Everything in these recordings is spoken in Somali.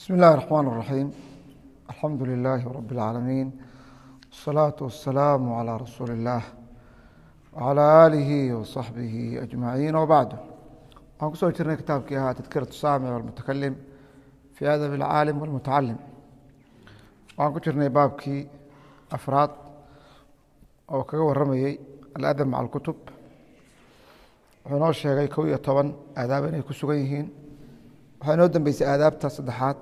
بسم الله الرحمن الرحيم الحمد لله رب العالمين والصلاة والسلام على رسول الله وعلى آله وصحبه أجمعين وبعد waxaan kusoo jirnay kitaabkii ahaa tadkiraة الsaamic والmutakalim في adab الcaalim والmutacalim waxaan ku jirnay baabkii afraad oo kaga waramayey aladab maca اlkutub wuxuu inoo sheegay 11 aadaab inay ku sugan yihiin waxaa inoo dambeysay aadaabta saddexaad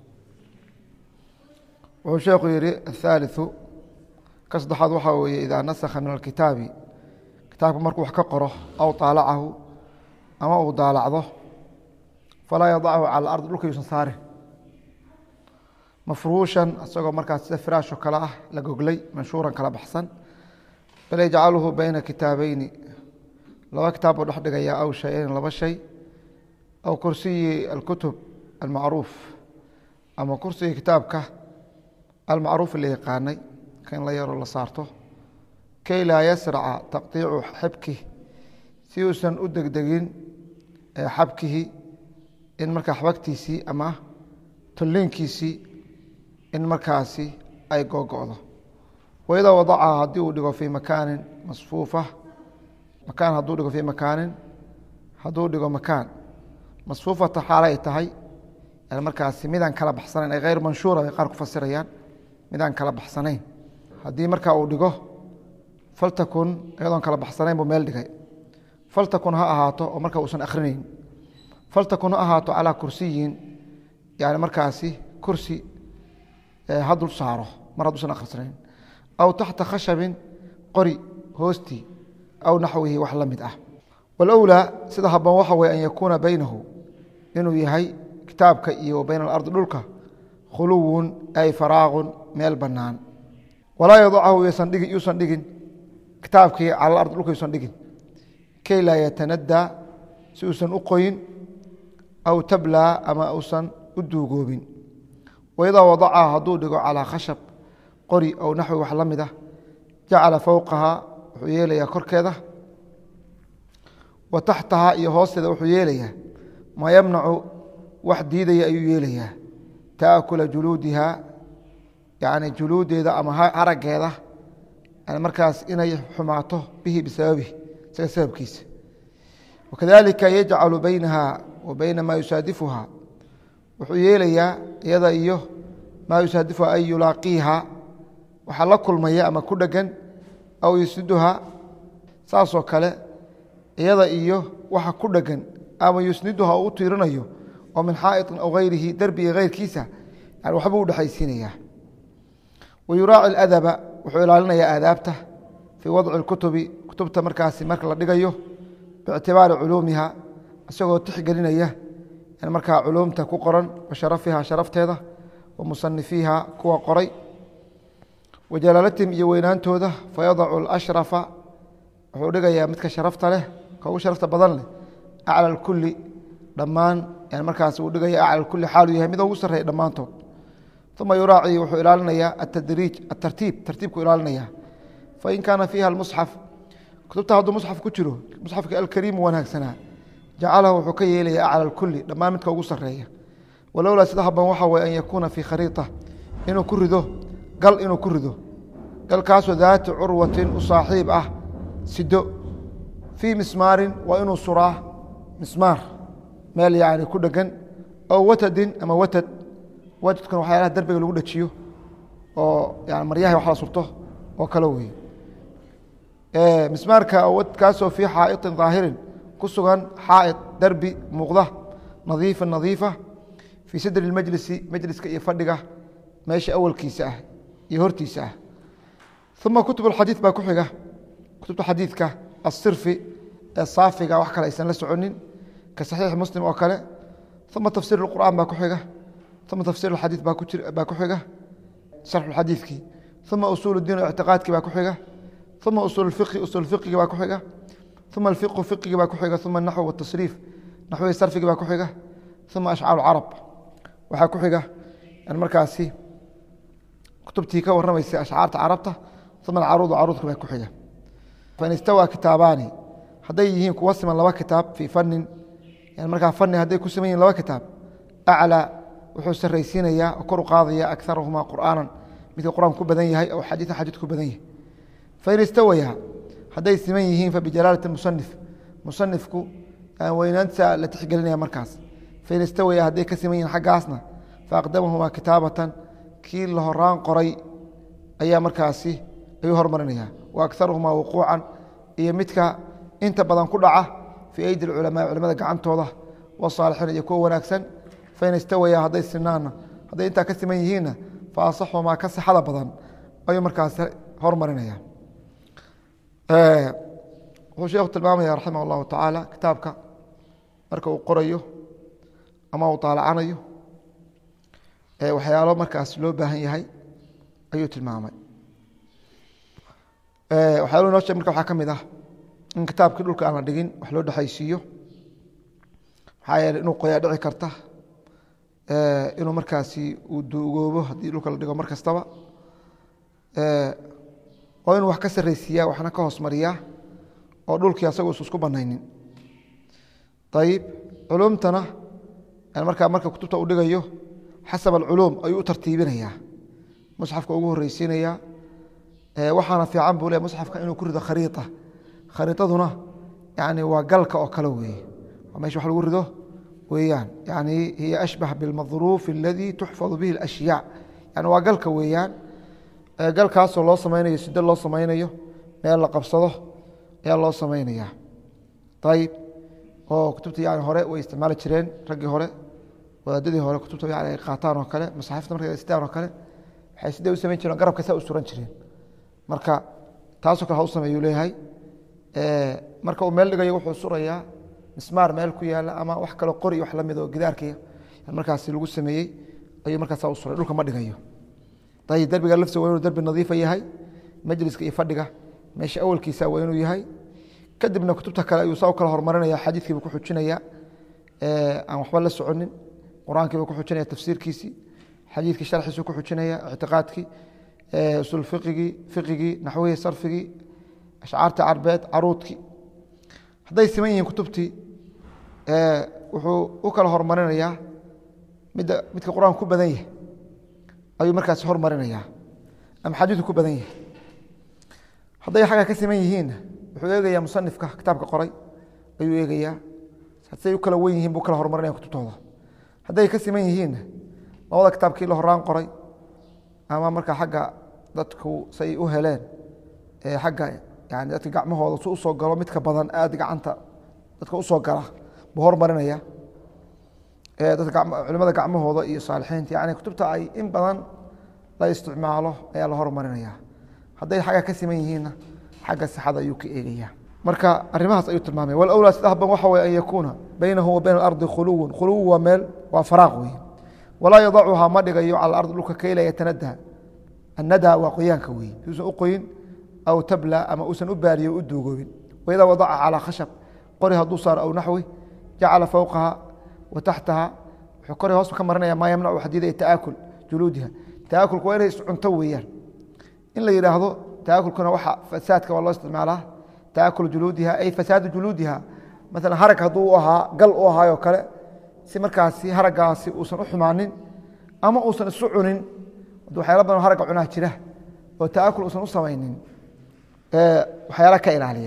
wuxuu sheekhu yihi الثالثu ka saddexaad waxaa weeye idaa nasakha min alkitaabi kitaabka markuu wax ka qoro aw طaalacahu ama uu daalacdo falaa yadachu calى اarض dhulka yuusan saarin mafruushan isagoo markaas sida firaashoo kale ah la goglay manshuuran kala baxsan bal yajcaluhu bayna kitaabayni laba kitaab buu dhex dhigayaa aw shay-ayn laba shay aw kursiyi alkutub almacruuf ama kursigii kitaabka almacruuf la yaqaanay kan la yaroo la saarto kay laa yasraca taqطiicu xibkih si uusan u degdegin xabkihi in markaa xabagtiisii ama tulliinkiisii in markaasi ay googo'do waidaa wadacaha haddii uu dhigo fii makaanin masfuufa makaan hadduu dhigo fii makaanin hadduu dhigo makaan masfuufata xaala ay tahay yani markaasi midaan kala baxsanayn ay hayr manshuura bay qaar ku fasirayaan midaan kala baxsanayn haddii markaa uu dhigo faltakun iyadoon kala baxsanayn buu meel dhigay faltakun ha ahaato oo markaa uusan akhrinayn faltakun ha ahaato calaa kursiyin yani markaasi kursi ha dul saaro mar hadduusan akhrisnayn aw taxta khashabin qori hoostii aw naxwihi wax la mid ah walowlaa sida habboon waxa weye an yakuuna baynahu inuu yahay kitaabka iyo wa bayna alardi dhulka khuluwun ay faraagun meel bannaan walaa yadachu yuusan dhigin kitaabkii cala ardi dhulka yuusan dhigin kay laa yatanadaa si uusan u qoyin aw tablaa ama uusan u duugoobin waidaa wadacaha hadduu dhigo calaa khashab qori aw naxwi wax la mid ah jacala fowqaha wuxuu yeelayaa korkeeda wa taxtaha iyo hoosteeda wuxuu yeelayaa maa yamnacu wax diidaya ayuu yeelayaa taakula juluudiha yani juluudeeda ama haraggeeda markaas inay xumaato bihi bisababihi isaga sababkiisa wakadalika yajcalu baynaha wa bayna maa yusaadifuha wuxuu yeelayaa iyada iyo maa yusaadifuha ay yulaaqiiha waxaa la kulmaya ama ku dhegan aw yusniduha saasoo kale iyada iyo waxa ku dhegan ama yusniduha uu u tiirinayo oo min xaa'iطin aw hayrihi derbiga hayrkiisa yani waxbuu udhexaysiinayaa wayuraaci اadaba wuxuu ilaalinayaa aadaabta fii wadci اkutubi kutubta markaasi marka la dhigayo biictibaari culuumiha isagoo tixgelinaya markaa culuumta ku qoran wa sharafiha sharafteeda wa musanifiiha kuwa qoray wa jalaalatihim iyo weynaantooda fayadacu اlashrafa wuxuu dhigayaa midka sharafta leh ka ugu sharafta badan leh aclى اkuli dhammaan markaas uu dhigaya aclى اkuli xaaluu yahay mid ugu sarreeya dhammaantood uma yuraaci wuxuu ilaalinayaa atadriij tartiibku ilaalinaya fain kaana fiiha اmusxaf kutubta hadduu musxaf ku jiro musxafka alkariimu wanaagsanaa jacalahu wuxuu ka yeelaya aclى اkuli dhammaan midka ugu sareeya walowlaa sida haban waxa weye an yakuuna fii khariiطa inuu ku rido gal inuu ku rido galkaasoo daati curwatin u saaxiib ah sido fii mismaarin waa inuu suraa mismaar meel yani ku dhegan aw watadin ama watad watadkuna waxyaalaha derbiga lagu dhajiyo oo yani maryahay wax la surto oo kale weye mismaarka kaasoo fii xaa'iطin ظaahirin ku sugan xaa'id derbi muuqda nadiifa nadiifa fii sadri اmajlisi majliska iyo fadhiga meesha awalkiisa ah iyo hortiisa ah uma kutub اxadiiث baa ku xiga kutubta xadiidka asirfi ee saafiga wax kale aysan la soconin ka saxiix muslim oo kale uma tafsir اqur'an baa ku xiga uma tafsir اxadiiث baa ku xiga sharxu xadiidkii uma usuul اdiin o ictiqaadkii baa ku xiga uma usuul اfiqhi usuul fiqigii baa ku xiga uma alfiqhu fiqigii baa ku xiga uma anaxw watasriif naxwihii sarfigii baa ku xiga uma ashcaar carab waxaa ku xiga markaasi kutubtii ka waramaysay ashcaarta carabta uma alcaruudu caruudka baa ku xiga fain istawaa kitaabaani hadday yihiin kuwa siman laba kitaab fii fanin markaa fani hadday ku siman yihin laba kitaab aclى wuxuu saraysiinayaa oo kor u qaadaya akaruhumaa qur'aanan midka qur'aanku ku badan yahay aw xadiiثan xadiidku ku badan yahay fain istawaya hadday siman yihiin fabijalaalati musanif musanifku weynaanta la tixgelinaya markaas fain istawaya hadday ka siman yihiin xaggaasna faaqdamahumaa kitaabatan kii la horaan qoray ayaa markaasi ayuu hormarinaya wa akaruhumaa wuquucan iyo midka inta badan ku dhaca fii aydi اculamaa culamada gacantooda wasaalixiin iyo kuwa wanaagsan fain istawaya hadday sinaanna hadday intaa ka siman yihiinna fa asaxumaa ka sixada badan ayuu markaas hormarinaya wuxuu sheekhu tilmaamaya raximah اllahu tacaala kitaabka marka uu qorayo ama uu taalacanayo waxyaalo markaas loo baahan yahay ayuu tilmaamay waxyaalo noo sheeg marka waxaa ka mid ah in kitaabkii dhulka aan la dhigin wax loo dhexaysiiyo maxaa yeeley inuu qoyaa dhici karta inuu markaasi uu duugoobo haddii dhulka la dhigo mar kastaba oo inuu wax ka saraysiiyaa waxna ka hoos mariyaa oo dhulkii asagu isku banaynin ayib culumtana marka kutubta u dhigayo xasab alculuum ayuu u tartiibinayaa musxafka ugu horreysiinayaa waxaana fiican buu le musxafka inuu ku rido khariita khariitaduna yani waa galka oo kale weeye waa meesha wax lagu rido weeyaan yani hiya ashbax bilmadruuf aladii tuxfadu bihi اlashyaa yani waa galka weeyaan galkaasoo loo samaynayo sida loo samaynayo meel la qabsado ayaa loo samaynaya ayib oo kutubta yani hore way isticmaali jireen raggii hore wadaadadii hore kutubta yani ay qaataan oo kale masaxifta markay sitaan oo kale waxay sidee u samayn jireen garabka saa u suran jireen marka taasoo kale ha u sameeyuu leeyahay marka uu meel dhigayo wuxuu surayaa mismaar meel ku yaala ama wax kaloo qori wax lamid oo gidaarkii markaasi lagu sameeyey ayuu markaasa u suray dhulka ma dhigayo ayib derbiga laftiisa waa inuu derbi nadiifa yahay majliska iyo fadhiga meesha awalkiisa waa inuu yahay kadibna kutubta kale ayuu saa u kala horumarinaya xadiidkiiba ku xujinaya aan waxba la soconin qur-aankiiba ku xujinaya tafsiirkiisii xadiidkii sharxiisu ku xujinaya ictiqaadkii usul fiqigii naxwihii sarfigii ashcaartii carbeed caruudkii hadday siman yihiin kutubtii wuxuu u kala horumarinayaa midka qur-aanka ku badan yahay ayuu markaas hormarinaya ama xadiidku ku badan yahay hadday xagga ka siman yihiinna wuxuu eegayaa musanifka kitaabka qoray ayuu eegayaa say u kala wen yihiin buu kala horumarinaya kutubtooda hadday ka siman yihiinna labada kitaabkii la horaan qoray ama marka xagga dadku say u heleen xagga yani dadka gacmahooda su usoo galo midka badan aad gacanta dadka usoo gala buu hormarinaya culimada gacmahooda iyo saalixiinta yani kutubta ay in badan la isticmaalo ayaa la hormarinaya hadday xagga ka siman yihiinna xagga sixada ayuu ka eegaya marka arimahaas ayuu tilmaamaya walawlaa sida haban waxa way an yakuuna baynahu wa bayna alardi khuluwun khuluw waa meel waa faraaq wey walaa yadacuhaa ma dhigayo cala ardi dhulka kayla yatanadaha annada waa qoyaanka wey uusan u qoyin aw tabla ama uusan u baariyo u duugoobin waidaa wadaca calaa khashab qori hadduu saaro aw naxwi jacala fowqaha wa taxtaha wuxuu kori hoos ka marinaya maa yamnacu xadiida taakul juluudiha taakulku waa inay iscunto weeyaan in la yidhaahdo taakulkuna waxa fasaadka waa loo isticmaalaa taakul juluudiha ay fasaadu juluudiha maala harag hadduu u ahaa gal u ahaayoo kale si markaasi haragaasi uusan u xumaanin ama uusan isu cunin waxyaala badan haragga cunaa jira oo taakul uusan u samaynin waxyaala ka ilaaliya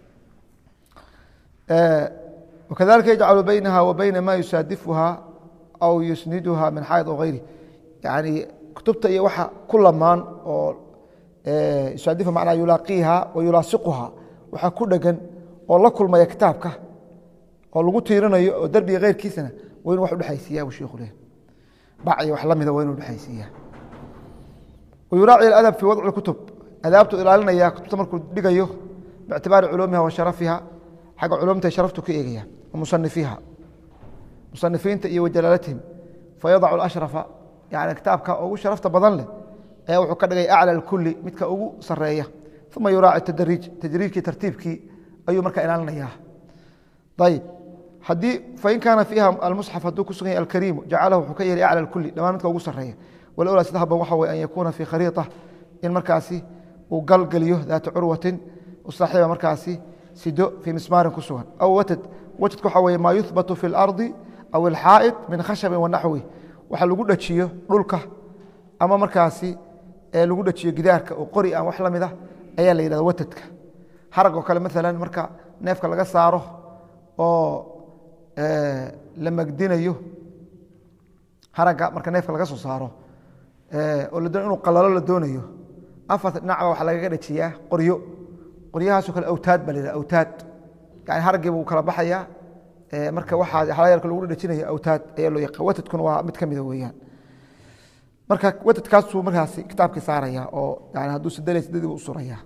wakadalika yajcalu baynaha wa bayna ma yusaadifuha aw yusniduha min xayd o hayri yani kutubta iyo waxa ku lamaan oo yusaadifu macnaa yulaaqiiha wa yulaasiquha waxaa ku dhegan oo la kulmaya kitaabka oo lagu tiirinayo oo derbiga keyrkiisana waa inu wax udhexaysiiya buu sheikhu leh bacyo wax lamida waa inu udhexaysiiya wayuraaci aladab fi wadci kutub adaabtu ilaalinaya kutubta markuu dhigayo biictibaari culuumiha wa sharafiha xagga culumta sharaftu ka eegaya musanifiiha musanifiinta iyo wajalaalatihim fayadacu ashrafa yani kitaabka ugu sharafta badan leh ayaa wuxuu ka dhigay aclى اkuli midka ugu sareeya uma yuraaci tadriij tajriijkii tartiibkii ayuu marka ilaalinaya ayb hadii fain kaana fiiha almusxaf hadduu ku sugan yahy alkariimu jacalahu wuxuu ka yeelay aclى اkuli dhamaan midka ugu sareeya walowlaa sida haban waxa wey an yakuuna fii khariiطة in markaasi uu galgeliyo daata curwatin u saaxiiba markaasi sido fii mismaarin ku sugan aw watad watadka waxa weye maa yuhbatu fi اlardi aw اlxaa'id min khashabin wanaxwi waxa lagu dhajiyo dhulka ama markaasi lagu dhajiyo gidaarka oo qori aan wax lamid ah ayaa la yiraahdaa watadka harag oo kale maalan marka neefka laga saaro oo la magdinayo haraga marka neefka laga soo saaro oo la doonayo inuu qalalo la doonayo afar dhinac waxa laga dhajiyaa qoryahaas oo kale awtaad baa la yiraahdaa awtaad yani haragii buu kala baxayaa marka waxa xalayalka lagu dhajinayo awtaad ayaa loo yaqaan watadkuna waa mid kamid ah weeyaan marka watadkaas uu markaasi kitaabkii saaraya oo yani hadduu sidii u suraya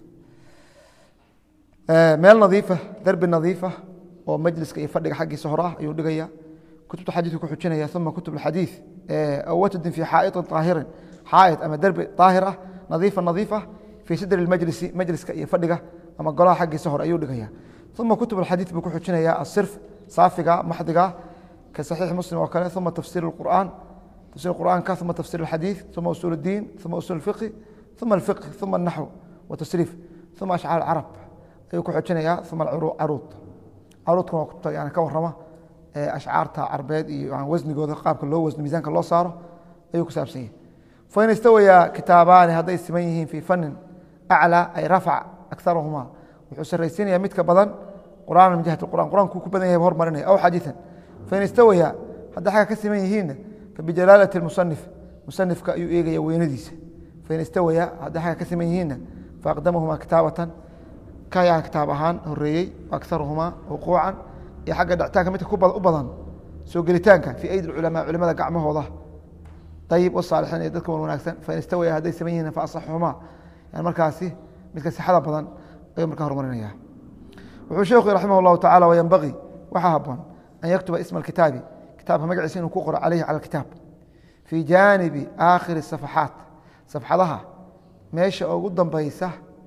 meel nadiifa darbi nadiifa oo majliska iyo fadhiga xaggiisa hore ah ayuu dhigaya kutubta xadiidka ku xujinaya uma kutub alxadiid aw watadin fi xaa'itin طaahirin xaa'id ama darbi طaahir ah nadiifa fi sidri اlmajlisi majliska iyo fadhiga ama golaha xaggiisa hore ayuu dhigaya uma kutub alxadiid buu ku xujinaya asirf saafiga maxdiga ka saxiix muslim oo kale uma tafsiir اlqur'aan تفسير القرآن ثم تفسير الحديث ثم أصول الدين ثم أصول الفقه ثم النحو والتصريف ثم أشعار العرب أيوك حجنيا ثم العروض كنا يعني كورما أشعارتها عربيد يعني وزن جود قاب كله وزن ميزان كله صار أيوك سابسين فإن استوى كتابان هذا اسميهم في فن أعلى أي رفع أكثرهما وحسن رئيسين يمتك بدن قرآن من جهة القرآن كوكو بدن يبهر مرنه أو حديثا فإن استوى هذا حاجة كسميهين فبجلالة المصنف كأيوئي وينديس فإن استوى هذا حاجة كسميهين فأقدمهما كتابة كايا كتابهان هريي وأكثرهما وقوعا يا حاجة دعتاك متى كوبا أبضا سوقلتانك في أيدي العلماء علماء قعمه الله طيب والصالحين يدكم المناكسن فإن استوى هذا سميهين فأصحهما يعني مركاسي مثل سحادة بضا أي مركاه رمانيا وحشيخي رحمه الله تعالى وينبغي وحابا أن يكتب اسم الكتاب كتاب مجلسين وكقرأ عليه على الكتاب في جانب آخر الصفحات صفحتها ماشي أو قدام بيسة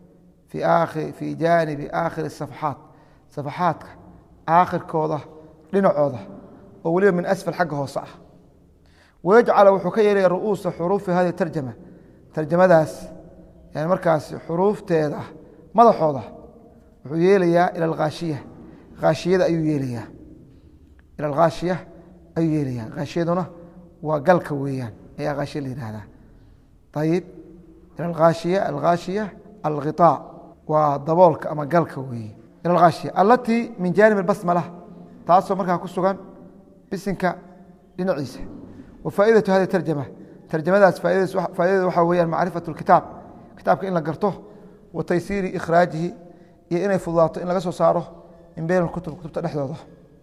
في جانب آخر الصفحات صفحات آخر كوضة لنعوضة وولي من أسفل حقه صح ويجعل وحكي رؤوس حروف هذه الترجمة ترجمة داس يعني مركز حروف تيضة ماذا حوضة وحيليا إلى الغاشية غاشية أيويليا إلى الغاشية أيويليا غاشيدنا وقلك ويان هي غاشية هذا طيب إلى الغاشية الغطاء وضبولك أما قلك وي إلى الغاشية التي من جانب البسملة تاسو مركها كسوغان بسنك لنعيسى وفائدة هذه الترجمة ترجمة فائدة وحوية معرفة الكتاب كتابك إن لقرته وتيسير إخراجه إن فضاته إن لقصه صاره من بين الكتب تنحضه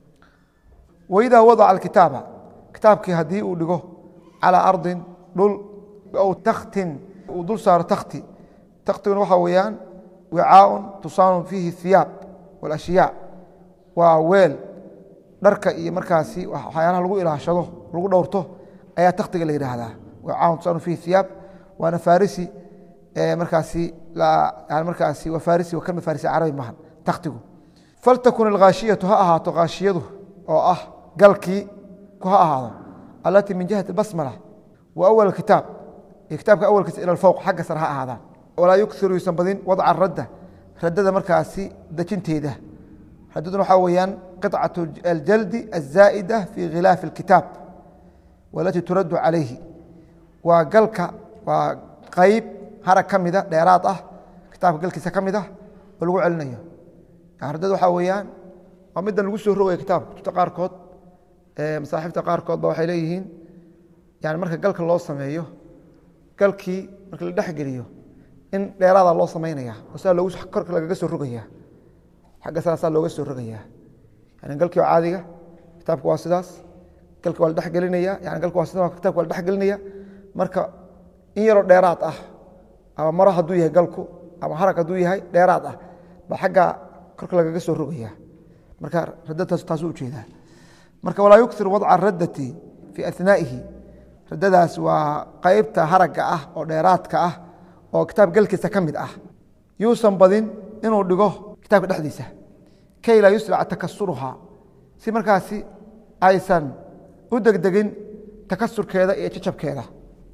وإذا وضع الكتابة كتابك هدي ودقه على أرض دول أو تخت ودول صار تختي وحويان وعاء تصان فيه الثياب والأشياء وويل دركا iyo markaasi waxyaalaha lagu ilaashado lagu dhowrto ayaa taqtiga la yiraahdaa وعاء تصان فيه الثياب وانا فارسي markaasi وفارسي وكلمة فارسي عربي معا تقتقو فلتكن الغاشية ها غاشيته أو قلكي كها التي من جهة البسملة وأول الكتاب كتابك أول إلى الفوق حق سرها هذا ولا يكثر يسنبذين وضع الردة ردة مركاسي دجنتي ده ردة حويا قطعة الجلد الزائدة في غلاف الكتاب والتي ترد عليه وقلك وقيب هرك كمدة ديراته كتاب قلك سكمدة والوعي علنيه ردة حويا ومدة الوسو هو كتاب تقاركود masaaxiibta qaarkood ba waxay leeyihiin yani marka galka loo sameeyo galkii marka la dhexgeliyo in dheeraada loo sameynaya oo saa loogu korka lagaga soo rogaya xagga saa looga soo rogaya yani galkii caadiga kitaabku waa sidaas galka waa la dhexgelinaya yani galka waa sidaas kitaabku waa la dhexgelinaya marka in yaro dheeraad ah ama maro hadduu yahay galku ama harag hadduu yahay dheeraad ah ba xagga korka lagaga soo rogaya marka radadaas taas u jeedaa marka walaa yukthir wadca radati fi athnaa'ihi radadaas waa qaybta haragga ah oo dheeraadka ah oo kitaab galkiisa ka mid ah yuusan badin inuu dhigo kitaabka dhexdiisa kay laa yusraca takasuruhaa si markaasi aysan u degdegin takasurkeeda iyo jajabkeeda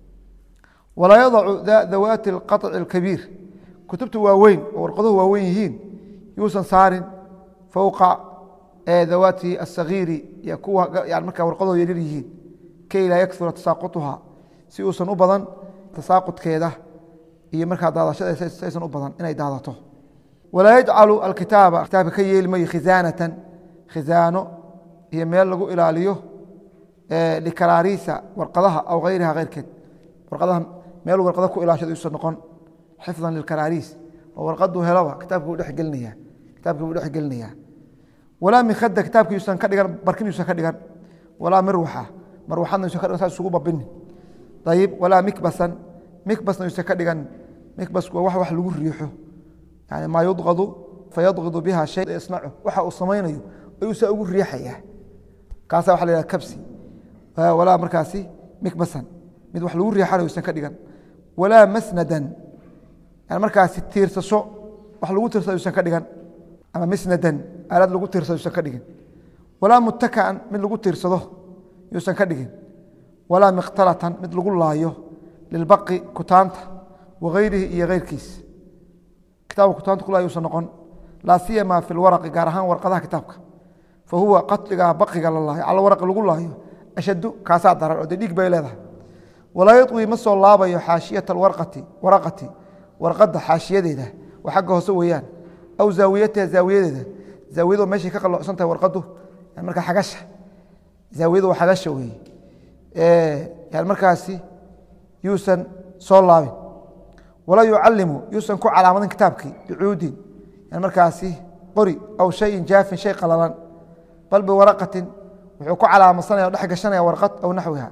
walaa yadacu dawaati alqaطci alkabiir kutubta waaweyn oo warqaduhu waaweyn yihiin yuusan saarin fowqa ذواتي الصغير يكون يعني مركا ورقدو يريريين kay laa yakura tasaaquطuhaa si uusan u badan tasaaqudkeeda iyo markaa daadashada saysan u badan inay daadato. walaa yajcalu alkitaaba kitaabka ka yeeli mayo khizaanatan khizaano iyo meel lagu ilaaliyo likaraariisa warqadaha aw hayriha keyrkeed warqadaha meel warqada ku ilaashada yuusan noqon xifdan lilkaraariis oo warqaduu helaba kitaabka uu dhex gelinayaa walaa mikhada kitaabka yuusan ka dhigan barkin yuusan ka dhigan walaa marwaxadna yuusan ka dhigan saas isugu babinin ayib walaa mikbasna yuusan ka dhigan mikbasku waa wax lagu riixo yani maa yudqadu fayadqidu biha shay isnacu waxa uu samaynayo ayuusa ugu riixayaa kaasa waxa la yidhaha kabsi walaa markaasi mikbasan mid wax lagu riixanayo yuusan ka dhigan walaa masnadan yani markaasi tiirsasho wax lagu tiirsado yuusan ka dhigan ama misnadan aalad lagu tiirsado yuusan ka dhigin walaa muttakaan mid lagu tiirsado yuusan ka dhigin walaa mikhtalatan mid lagu laayo lilbaqi kutaanta wagayrihi iyo keyrkiis kitaabka kutaanta kulaayo yuusan noqon laa siyama fi lwaraqi gaar ahaan warqadaha kitaabka fa huwa qatligaa baqiga la laayo cala waraqi lagu laayo ashaddu kaasaa daran oo dee dhiig bay leedahay walaa yadwi ma soo laabayo xaashiyata waraqati warqadda xaashiyadeeda waa xagga hoose weeyaan aw zaawiyataha zaawiyadeeda zaawiyado meeshay ka qalloocsan tahay warqaddu yani markaa xagasha zaawiyadu waa xagasha weeye yani markaasi yuusan soo laabin walaa yucalimu yuusan ku calaamadin kitaabkii bicuudin yani markaasi qori aw shayin jaafin shay qalalan bal biwaraqatin wuxuu ku calaamadsanaya o dhex gashanaya warqad aw naxwiha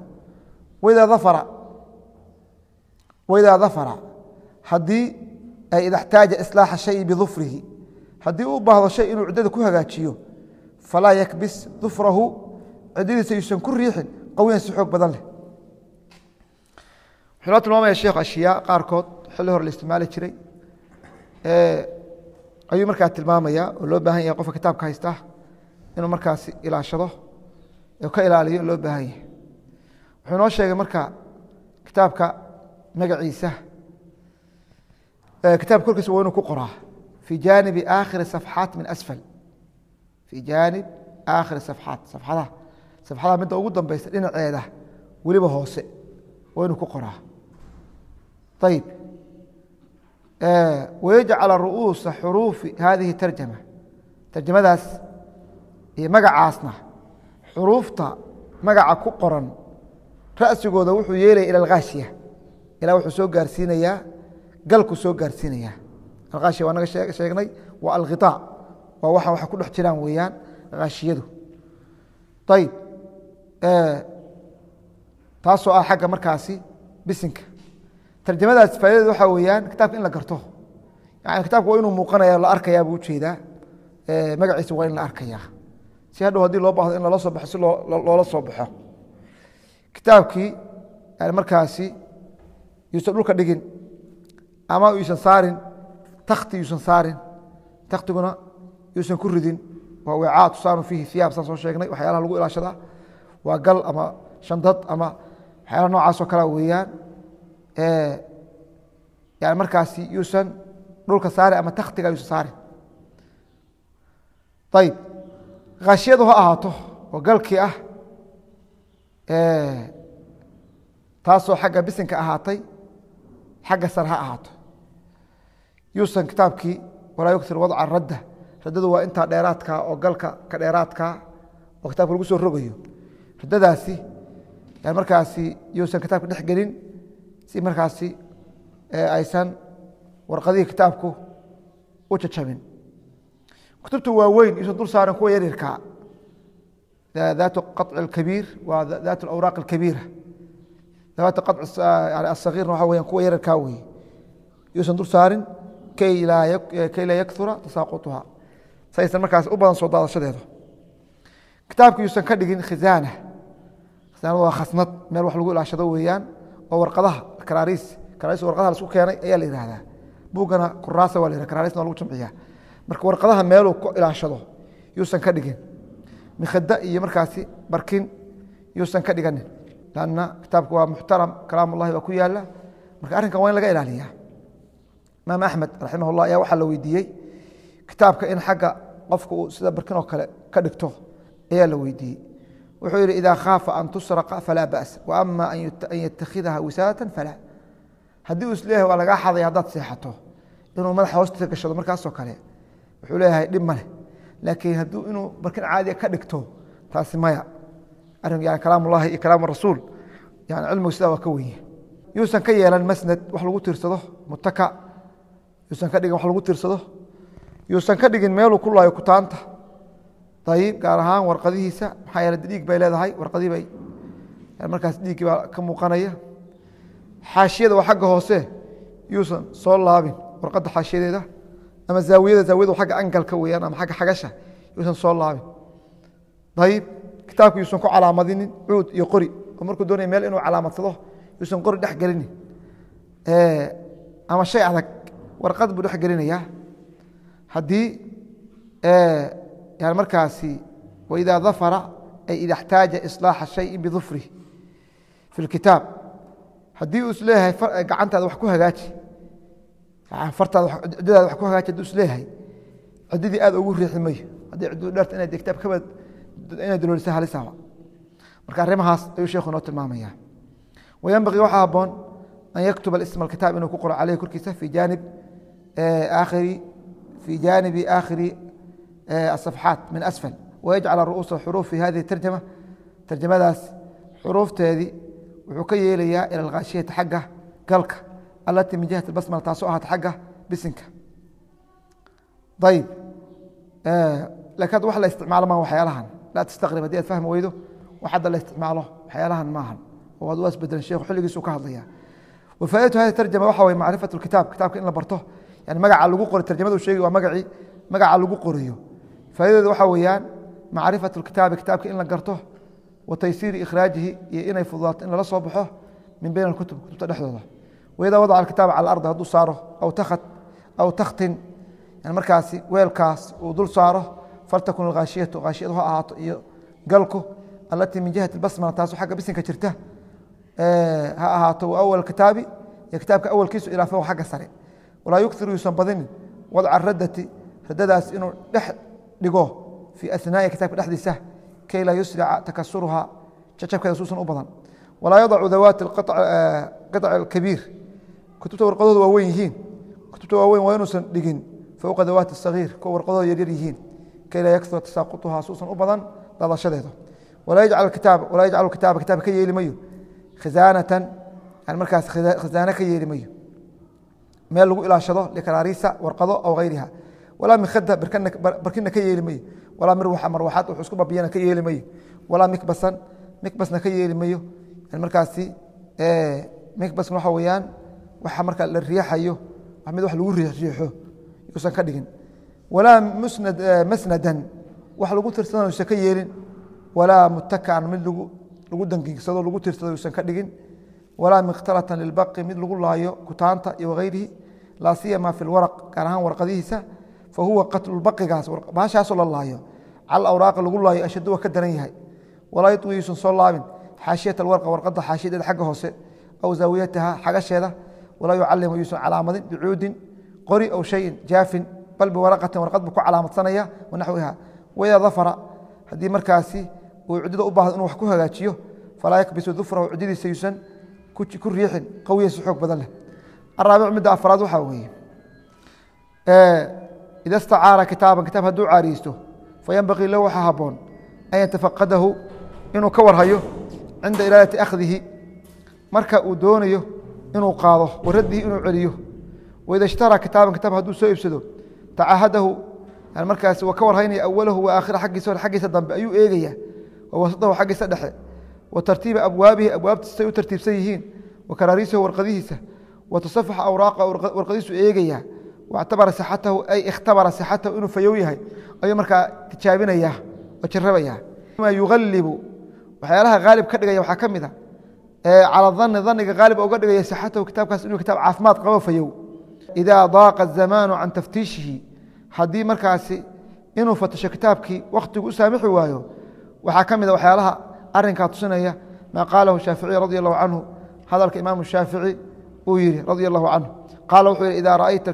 waidaa dafara haddii ay ida xtaaja islaaxa shayi bidufrihi haddii uu baahdo shay inuu ciddada ku hagaajiyo falaa yakbis dufrahu ciddadiisa yuusan ku riixin qawiyan si xoog badan leh wuxuu noo tilmaamaya sheekh ashyaa qaarkood xilli hore la isticmaali jiray ayuu markaa tilmaamaya oo loo baahan yahay qofka kitaabka haysta inuu markaasi ilaashado oo ka ilaaliyo loo baahan yahay wuxuu noo sheegay marka kitaabka magaciisa kitaabka korkiisa waa inuu ku qoraa fii jaanibi aakhiri safxaat min asfal fii jaanib aakhiri safxadaha midda ugu dambeysa dhinaceeda weliba hoose waa inuu ku qoraa ayib wayajcala ru'uusa xuruufi hadihi tarjama tarjamadaas iyo magacaasna xuruufta magaca ku qoran ra'sigooda wuxuu yeelaya ila alkhaashiya ilaa wuxuu soo gaarsiinayaa galku soo gaarsiinayaa alkhaashiya waa naga sheegnay waa alghitaa waa waxaan waxa ku dhex jiraan weeyaan khaashiyadu ayib taasoo ah xagga markaasi bisinka tarjamadaas faa'idadeed waxaa weeyaan kitaabka in la garto yani kitaabka waa inuu muuqanaya la arkayaa buu ujeedaa magaciisa waa in la arkayaa si hadhow haddii loo baahdo in lala soo baxo si loola soo baxo kitaabkii yani markaasi yuusan dhulka dhigin ama yuusan saarin takti yuusan saarin taktiguna yuusan ku ridin waa wicaa tusaanu fiihi hiyaab saan soo sheegnay waxyaalaha lagu ilaashadaa waa gal ama shandad ama waxyaalaha noocaasoo kalea weeyaan yani markaasi yuusan dhulka saarin ama taktiga yuusan saarin ayib khaashiyadu ha ahaato oo galkii ah taasoo xagga bisinka ahaatay xagga sar ha ahaato yuusan kitaabkii walaa yuktir wadca radda raddadu waa intaa dheeraadkaa oo galka ka dheeraadkaa oo kitaabka lagu soo rogayo raddadaasi yani markaasi yuusan kitaabka dhex gelin si markaasi aysan warqadihii kitaabku u jajabin kutubta waaweyn yuusan dul saarin kuwa yaryarkaa daatu qaطci اkabiir waa daat awraaq اkabiira dawaat qaطc asagiirna waxa weyan kuwa yararkaa weye yuusan dul saarin kay laa yakura tasaaquطuha saysan markaas u badan soo daadashadeedu kitaabka yuusan ka dhigin khizaana khizaanadu waa khasnad meel wax lagu ilaashado weeyaan oo warqadaha karaariis warqadaha laisku keenay ayaa la yihahdaa buugana kuraasa waa la yihah karaarisna waa lagu jamciyaa marka warqadaha meeluu ku ilaashado yuusan ka dhigin mikhada iyo markaasi barkin yuusan ka dhiganin lanna kitaabku waa muxtaram kalaam ullahi baa ku yaala marka arrinkan waa in laga ilaaliyaa imaam axmed raximah llah ayaa waxaa la weydiiyey kitaabka in xagga qofka uu sida barkin oo kale ka dhigto ayaa la weydiiyey wuxuu yidhi idaa khaafa an tusraqa falaa ba'sa wa ama an yatakhidaha wisaadatan falaa haddii uu isleeyahay waa lagaa xadaya haddaad seexato inuu madaxa hoostiisa gashado markaasoo kale wuxuu leeyahay dhib ma leh laakiin hadduu inuu barkin caadiya ka dhigto taasi maya arrin yani kalaamullahi iyo kalaamu rasuul yani cilmigu sidaa waa ka wenye yuusan ka yeelan masnad wax lagu tiirsado mutaka yuusan ka dhigin wax lagu tiirsado yuusan ka dhigin meeluu ku laayo kutaanta ayib gaar ahaan warqadihiisa maxaa yeele dhiig bay leedahay warqadii bay markaas dhiiggii baa ka muuqanaya xaashiyada waa xagga hoose yuusan soo laabin warqadda xaashiyadeeda ama zaawiyada xagga angalka weeyaan ama xagga xagasha yuusan soo laabin ayib kitaabku yuusan ku calaamadinin cuud iyo qori oo markuu doonaya meel inuu calaamadsado yuusan qori dhex gelinin ama shay adag warqad buu dhex gelinayaa haddii yani markaasi waidaa dafara ay ida اxtaaja iصlaaxa shayin bidufrih fi اlkitaab haddii uu isleeyahay gacantaada wax ku hagaaji fartaada ciddadaada wax ku hagaaji hadduu isleeyahay ciddadii aad ugu riixi mayo haddii ciddu dheerta inay kitaab kabad inay daloolisa halisaba marka arrimahaas ayuu sheekhu inoo tilmaamaya wayanbagii waxaa haboon an yaktuba isma alkitaab inuu ku qoro caleyhi korkiisa fi jaanibi aakhiri الصفحات من أسفل ويجعل رؤوس الحروف في هذه الترجمة ترجمadaas xروفteedii wuxuu ka yeelayaa ilى الغاaشhiyaةi xagga galka التي min جiهaة الbasmلة taasoo ahaata xagga bisinka ayb lakin ad wax la isticmaalo ma waxyaalahan laa tstaqrib hadii aad fahmi weydo wax hadda la isticmaalo waxyaalahan maahan oo ad waa isbedelan sheekhu xilligiisu ka hadlaya وفaaidatu hadi tarjama waxa way macrifaة الkitaab kitaabka in la barto yani magaca lagu qoray tarjamada u sheegi waa magacii magaca lagu qorayo faa'iidadeedu waxaa weeyaan macrifatu kitaabi kitaabka in la garto wa taysiiri ikhraajihi iyo inay fududaato in lala soo baxo min bayn akutub kutubta dhexdooda waidaa wadaca alkitaaba cala alardi hadduu saaro aw takhtin yani markaasi weelkaas uu dul saaro faltakun alghaashiyatu ghaashiyadu ha ahaato iyo galku allatii min jihati basmala taasoo xagga bisinka jirta ha ahaato wa awal kitaabi iyo kitaabka awalkiisu ilaa fawq xagga sare walaa yukthiru yuusan badinin wadca radati radadaas inuu dhex dhigo fii aثnaaءi kitaabka dhexdiisa kay laa yusrica takasuruha jacabkeeda suusan u badan walaa yadacu dawaati qaطc اkabiir kutubta warqadooda waa weyn yihiin kutubta waa weyn waa inuusan dhigin fowqa dawaati الصagiir kuwa warqadooda yaryar yihiin kay laa yaksura tasaaquطuha suusan u badan dadashadeeda walaa yajcal kitaaba kitaab ka yeeli mayo khizaanatan yani markaas khizaano ka yeeli mayo meel lagu ilaashado likaraariisa warqado aw hayriha walaa mikhada barkina ka yeeli mayo walaa mirwaxa marwaxaad wuxuu isku babiyana ka yeeli mayo walaa mikbasna ka yeeli mayo yani markaasi mikbasna waxa weeyaan waxa marka la riixayo mid wax lagu riixo yuusan ka dhigin walaa masnadan wax lagu tirsado yuusan ka yeelin walaa mutakaan mid lagu dangigsado lagu tirsado yuusan ka dhigin walaa mikhtalatan lilbaqi mid lagu laayo kutaanta iyo wagayrihi laa siyama fi lwaraq gaar ahaan warqadihiisa fahuwa qatlu baqigaas baashaasoo la laayo cala awraaqa lagu laayo ashadu waa ka daran yahay walaa yطwi yuusan soo laabin xaashiyata alwarqa warqadda xaashiyadeeda xagga hoose aw zaawiyataha xagasheeda walaa yucalimu yuusan calaamadin bicuudin qori aw shayin jaafin bal biwaraqatin warqad buu ku calaamadsanaya wanaxwiha waidaa dafara haddii markaasi uu cuddada u baahdo inuu wax ku hagaajiyo falaa yakbisu dufrahu cuddadiisa yuusan ku riixin qawiyan si xoog badan leh araabic midda afraad waxaa weeye ida stacaara kitaaban kitaab hadduu caariyeysto fayanbagii lahu waxaa haboon an yatafaqadahu inuu ka warhayo cinda iraadati akhdihi marka uu doonayo inuu qaado waraddihi inuu celiyo waida ishtaraa kitaaban kitaab hadduu soo iibsado tacahadahu yani markaasi waa ka warhaynaya awalahu wa aakhira xaggiisa hore xaggiisa dambe ayuu eegaya wa wasadahu xaggiisa dhexe wa tartiiba abwaabihi abwaabtiisa say u tartiibsan yihiin wa karaariisahu warqadihiisa wa tasafaxa awraaqa warqadiisu eegaya wactabara sixatahu ay ikhtabara sixatahu inuu fayow yahay ayuu markaa tijaabinaya oo jarabaya ma yugalibu waxyaalaha haalib ka dhigaya waxaa ka mid a cala dani daniga haalib uga dhigaya sixatahu kitaabkaas inuu kitaab caafimaad qabo fayow idaa daaqa azamaanu can taftiishihi haddii markaasi inuu fatasho kitaabkii wakhtigu u saamixi waayo waxaa ka mid a waxyaalaha arinkaa tusinaya maa qaalahu shaaficiy radi allahu canhu hadalka imaamu shaafici uu yihi radi allahu canhu qaala wuxuu yihi idaa ra'ayta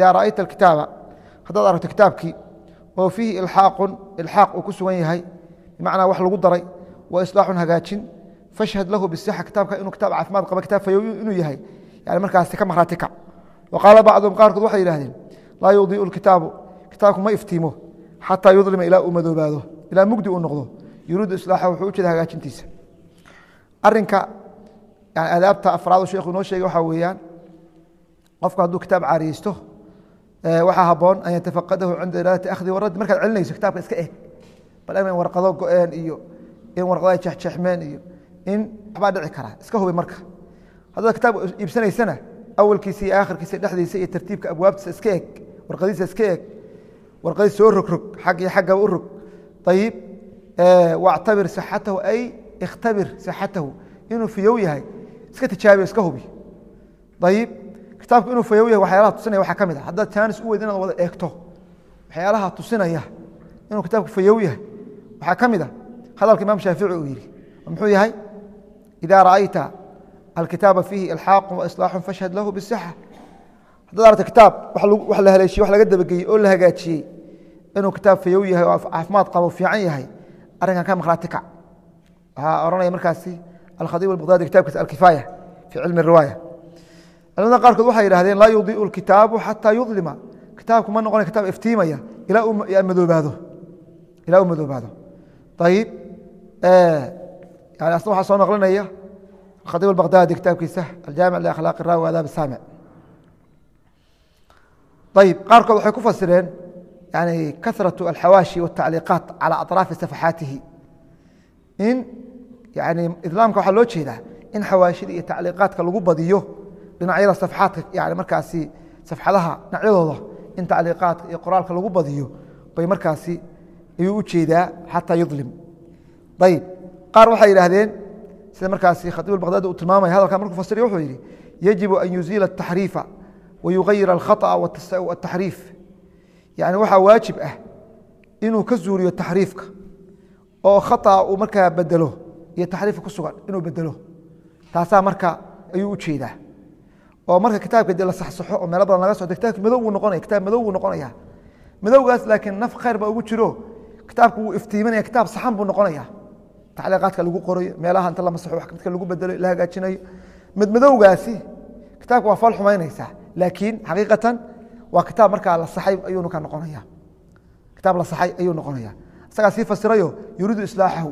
alkitaaba haddaad aragto kitaabkii oo fiihi ilxaaq uu ku sugan yahay bimacnaa wax lagu daray wa islaaxun hagaajin fashhad lahu bisixa kitaabka inuu kitaab caafimaad qaba kitaab fayow inuu yahay yani markaasi ka marhaati kac wa qaala bacduhum qaarkood waxay yidhahdeen laa yudiiu lkitaabu kitaabku ma iftiimo xataa yudlima ilaa uu madoobaado ilaa mugdi uu noqdo yuriidu islaaxa wuxuu u jeeda hagaajintiisa arinka yani adaabta afraadu sheekhu inoo sheegay waxaa weeyaan qofku hadduu kitaab caariyeysto waxaa haboon an yatafaqadahu cinda iraadati akhdi waraddi markaad celinayso kitaabka iska eeg bal in warqado go-een iyo in warqadaha jexjeexmeen iyo in waxbaa dhici karaa iska hubi marka haddaad kitaab iibsanaysana awalkiisa iyo aakhirkiisa dhexdiisa iyo tartiibka abwaabtiisa iska eeg warqadiisa iska eeg warqadii soo rogrog xag iyo xaggaba u rog ayib wactabir sixatahu ay ikhtabir sixatahu inuu fiyow yahay iska tijaabiyo iska hubi ayib kitaabku inuu fayow yahay waxyaalaha tusinaya waxaa ka mid a haddaad jaanis u weyd inaad wada eegto waxyaalaha tusinaya inuu kitaabku fayow yahay waxaa ka mid a hadalka imaam shaafici uu yidhi muxuu yahay idaa ra'ayta alkitaaba fiihi ilxaaqu waislaaxun fashhad lahu bisixa haddaad aragta kitaab wax la haleeshiyey wax laga dabageyey oo la hagaajiyey inuu kitaab fayow yahay oo caafimaad qabo fiican yahay arrinkan ka maqhraati kac waxaa oranaya markaasi alkhadiib albaqdaadi kitaabkiisa alkifaaya fii cilmi riwaaya culamada qaarkood waxay yidhahdeen laa yudiiu lkitaabu xataa yudlima kitaabku ma noqonay kitaab iftiimaya ilaa uu madoobaado ayib yani asna waxaa soo naqlinaya khadiib albaqdaadi kitaabkiisa aljaamic liakhlaaqi raawi wa adaab saamic ayib qaarkood waxay ku fasireen yani kasratu alxawaashi waltacliiqaat cala aطraafi safaxaatihi in yani islaamka waxaa loo jeedaa in xawaashida iyo tacliiqaadka lagu badiyo dhinacyada safxaadka yani markaasi safxadaha dhinacyadooda in tacliiqaadka iyo qoraalka lagu badiyo bay markaasi ayuu u jeedaa xataa yudlim ayib qaar waxay yidhaahdeen sida markaasi khatiib albaqdaadi uu tilmaamaya hadalkan markuu fasiriya wuxuu yidhi yajibu an yuziila ataxriifa wayugayira alkhaطأa wataxriif yani waxaa waajib ah inuu ka zuuriyo taxriifka oo khaطأa uu markaa bedelo iyo taxriifka ku sugan inuu bedelo taasaa marka ayuu u jeedaa oo marka kitaabka de la saxsaxo oo meelo badan laga socdo kitaabki madow buu noqonaya kitaab madow buu noqonaya madowgaas laakiin naf khayr baa ugu jiro kitaabku wuu iftiiminaya kitaab saxan buu noqonaya tacliiqaadka lagu qorayo meelaha inta la masaxo wax midka lagu bedelo la hagaajinayo madmadowgaasi kitaabka waa fal xumaynaysaa laakiin xaqiiqatan waa kitaab markaa la saxay ayuu ka noqonaya kitaab la saxay ayuu noqonaya isagaa sii fasirayo yuriidu islaaxahu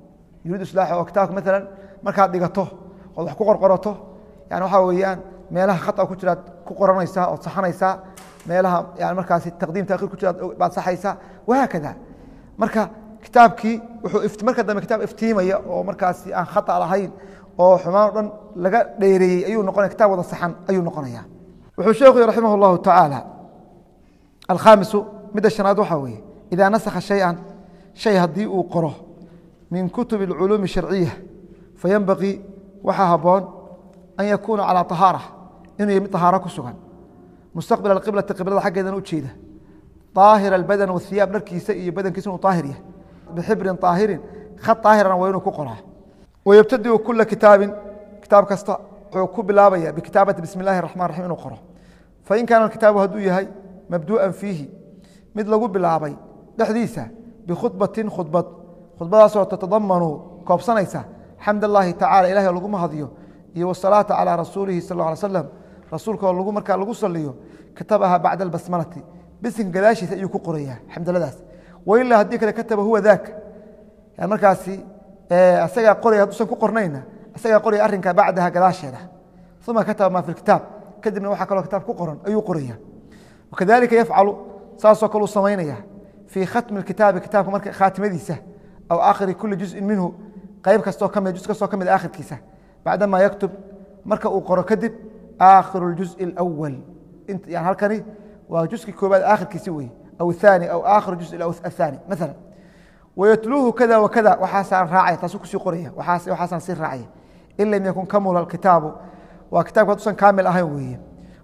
oo kitaabka maalan markaad dhigato ood wax ku qorqorato yani waxaa weeyaan meelaha khata ku jiraad ku qoranaysaa ood saxanaysaa meelaha yani markaasi taqdiim taakhiir ku jiraad baad saxaysaa wahaakada marka kitaabkii wuxuu marka dambe kitaab iftiimaya oo markaasi aan khata lahayn oo xumaan o dhan laga dheereeyey ayuu noqonaya kitaab wada saxan ayuu noqonaya wuxuu sheekhu yhi raximah اllahu tacaala alkhaamisu midda shanaad waxaa weeye idaa nasakha shay-an shay haddii uu qoro min kutubi اlculuumi sharciya fayenbaqii waxaa haboon an yakuuna calىa طahaara inuu yahy mid طahaaro ku sugan mustaqbil اqiblati qiblada xaggeedana u jeeda طaahira اbadan wاhiyaab dharkiisa iyo badankiisa inuu طaahir yahay bxibrin طaahirin khad طaahirana waa inuu ku qoraa wayabtadiu kula kitaabin kitaab kasta wuxuu ku bilaabaya bikitaabati bismi اllahi الرaحman raxim inuu qoro fain kaana kitaabu hadduu yahay mabduءan fiihi mid lagu bilaabay dhexdiisa bikhudbatin khudbad khudbadaasoo tatadamanu koobsanaysa xamd اllahi tacala ilahay oo lagu mahadiyo iyo wsalaata calىa rasuulihi sal ه alay slam rasuulka oo markaa lagu saliyo katabaha bacda albasmalati bisinka gadaashiisa ayuu ku qorayaa xamdaladaas wailaa haddii kale kataba huwa daaka yani markaasi asagaa qoraya hadduusan ku qornayna asagaa qoraya arrinka bacdaha gadaasheeda uma kataba maa fi kitaab kadibna waxaa kaloo kitaab ku qoran ayuu qoraya wakadalika yafcalu saasoo kale uu samaynaya fii khatmi kitaabi kitaabka marka khaatimadiisa aw aakhiri kuli juzin minhu qayb kastoo ka mid juz kastoo ka mid aakhirkiisa bacdamaa yaktub marka uu qoro kadib aakhiru اljuزءi اlأwal yani halkani waa juskii koobaad aakhirkiisi wey aw aani aw aakhiru juزء aلثaani maala wayatluuhu kada wakada waxaasaan raacaya taasuu kusii qoraya waxaasaan sii raacaya in lam yakun kamula kitaabu waa kitabka hadduusan kaamil ahayn weeye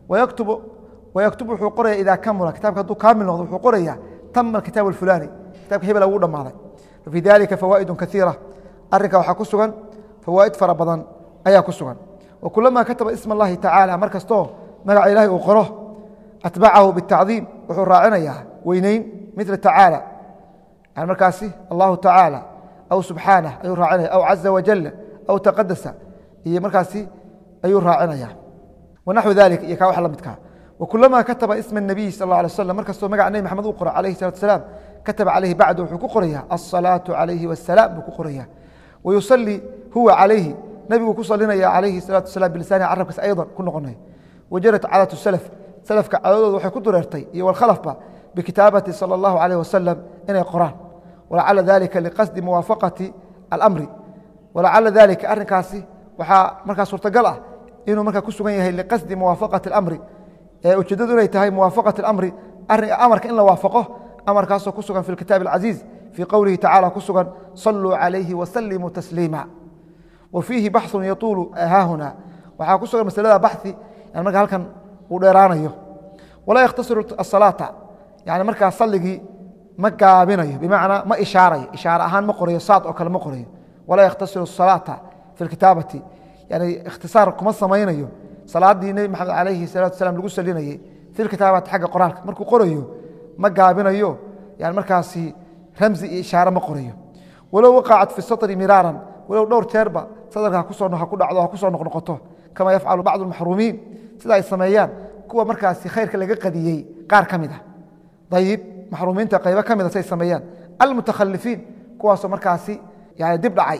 wayaktubu wuxuu qoraya idaa kamula kitabka hadduu kaamil noqdo wuxuu qoraya tama kitaab اfulani kitabka hebela wuu dhammaaday fafii dalika fawaa'idu kaiira arrinka waxaa ku sugan fawaa'id fara badan ayaa ku sugan wakulamaa kataba isma اllahi tacaala mar kastoo magaca ilahay uu qoro atbacahu bitacdiim wuxuu raacinayaa weyneyn mila tacaala yani markaasi allahu tacaala أو سبحانه أيو راعنيا أو عز وجل أو تقدس هي مركاسي أيو راعنيا ونحو ذلك يكا وحلا متكا وكلما كتب اسم النبي صلى الله عليه وسلم مركز مقع النبي محمد أقرأ عليه الصلاة والسلام كتب عليه بعده حقوق قرية الصلاة عليه والسلام بحقوق قرية ويصلي هو عليه نبي كصلينا عليه الصلاة والسلام بلسان عربك أيضا كل قناه وجرت عادة السلف سلف كعادة وحي كدر ارتي والخلف بكتابة صلى الله عليه وسلم إن القرآن ولعل ذلك لقصد موافقة الأمر ولعل ذلك أرنكاسي وحا مركز سورتقلة إنه مركز كسوغن لقصد موافقة الأمر ujeedadu tahay muwaafaqat اlamri amarka in la waafaqo amarkaasoo ku sugan fi اlkitaab الcaziiz fii qowlihi tacala ku sugan saluu calayhi wasalimuu tasliima wa fiihi baxثu yatuulu haahuna waxaa ku sugan masalada baxi yani marka halkan uu dheeraanayo walaa yakhtasiru asalaata yani markaa saligii ma gaabinayo bimacnaa ma ishaarayo ishaare ahaan ma qorayo saad oo kale ma qorayo walaa yakhtasiru asalaata fi اlkitaabati yani ikhtisaar kuma samaynayo salaadii nebi maxamed calayhi salaatu wasalaam lagu salinayey fi kitaabaat xagga qoraalka markuu qorayo ma gaabinayo yani markaasi ramzi iyo ishaare ma qorayo walow waqacat fi satri miraaran walow dhowr jeerba sadarka ha ku dhacdo ha kusoo noqnoqoto kama yafcalu bacdu almaxruumiin sida ay sameeyaan kuwa markaasi khayrka laga qadiyey qaar ka mid ah dayib maxruumiinta qaybo ka mid a say sameeyaan almutakhalifiin kuwaasoo markaasi yani dib dhacay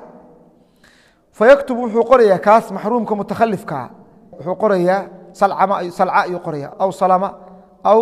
fayaktubu wuxuu qorayaa kaas maxruumka mutakhalifkaa wuxuu qorayaa salca ayuu qoraya aw salama aw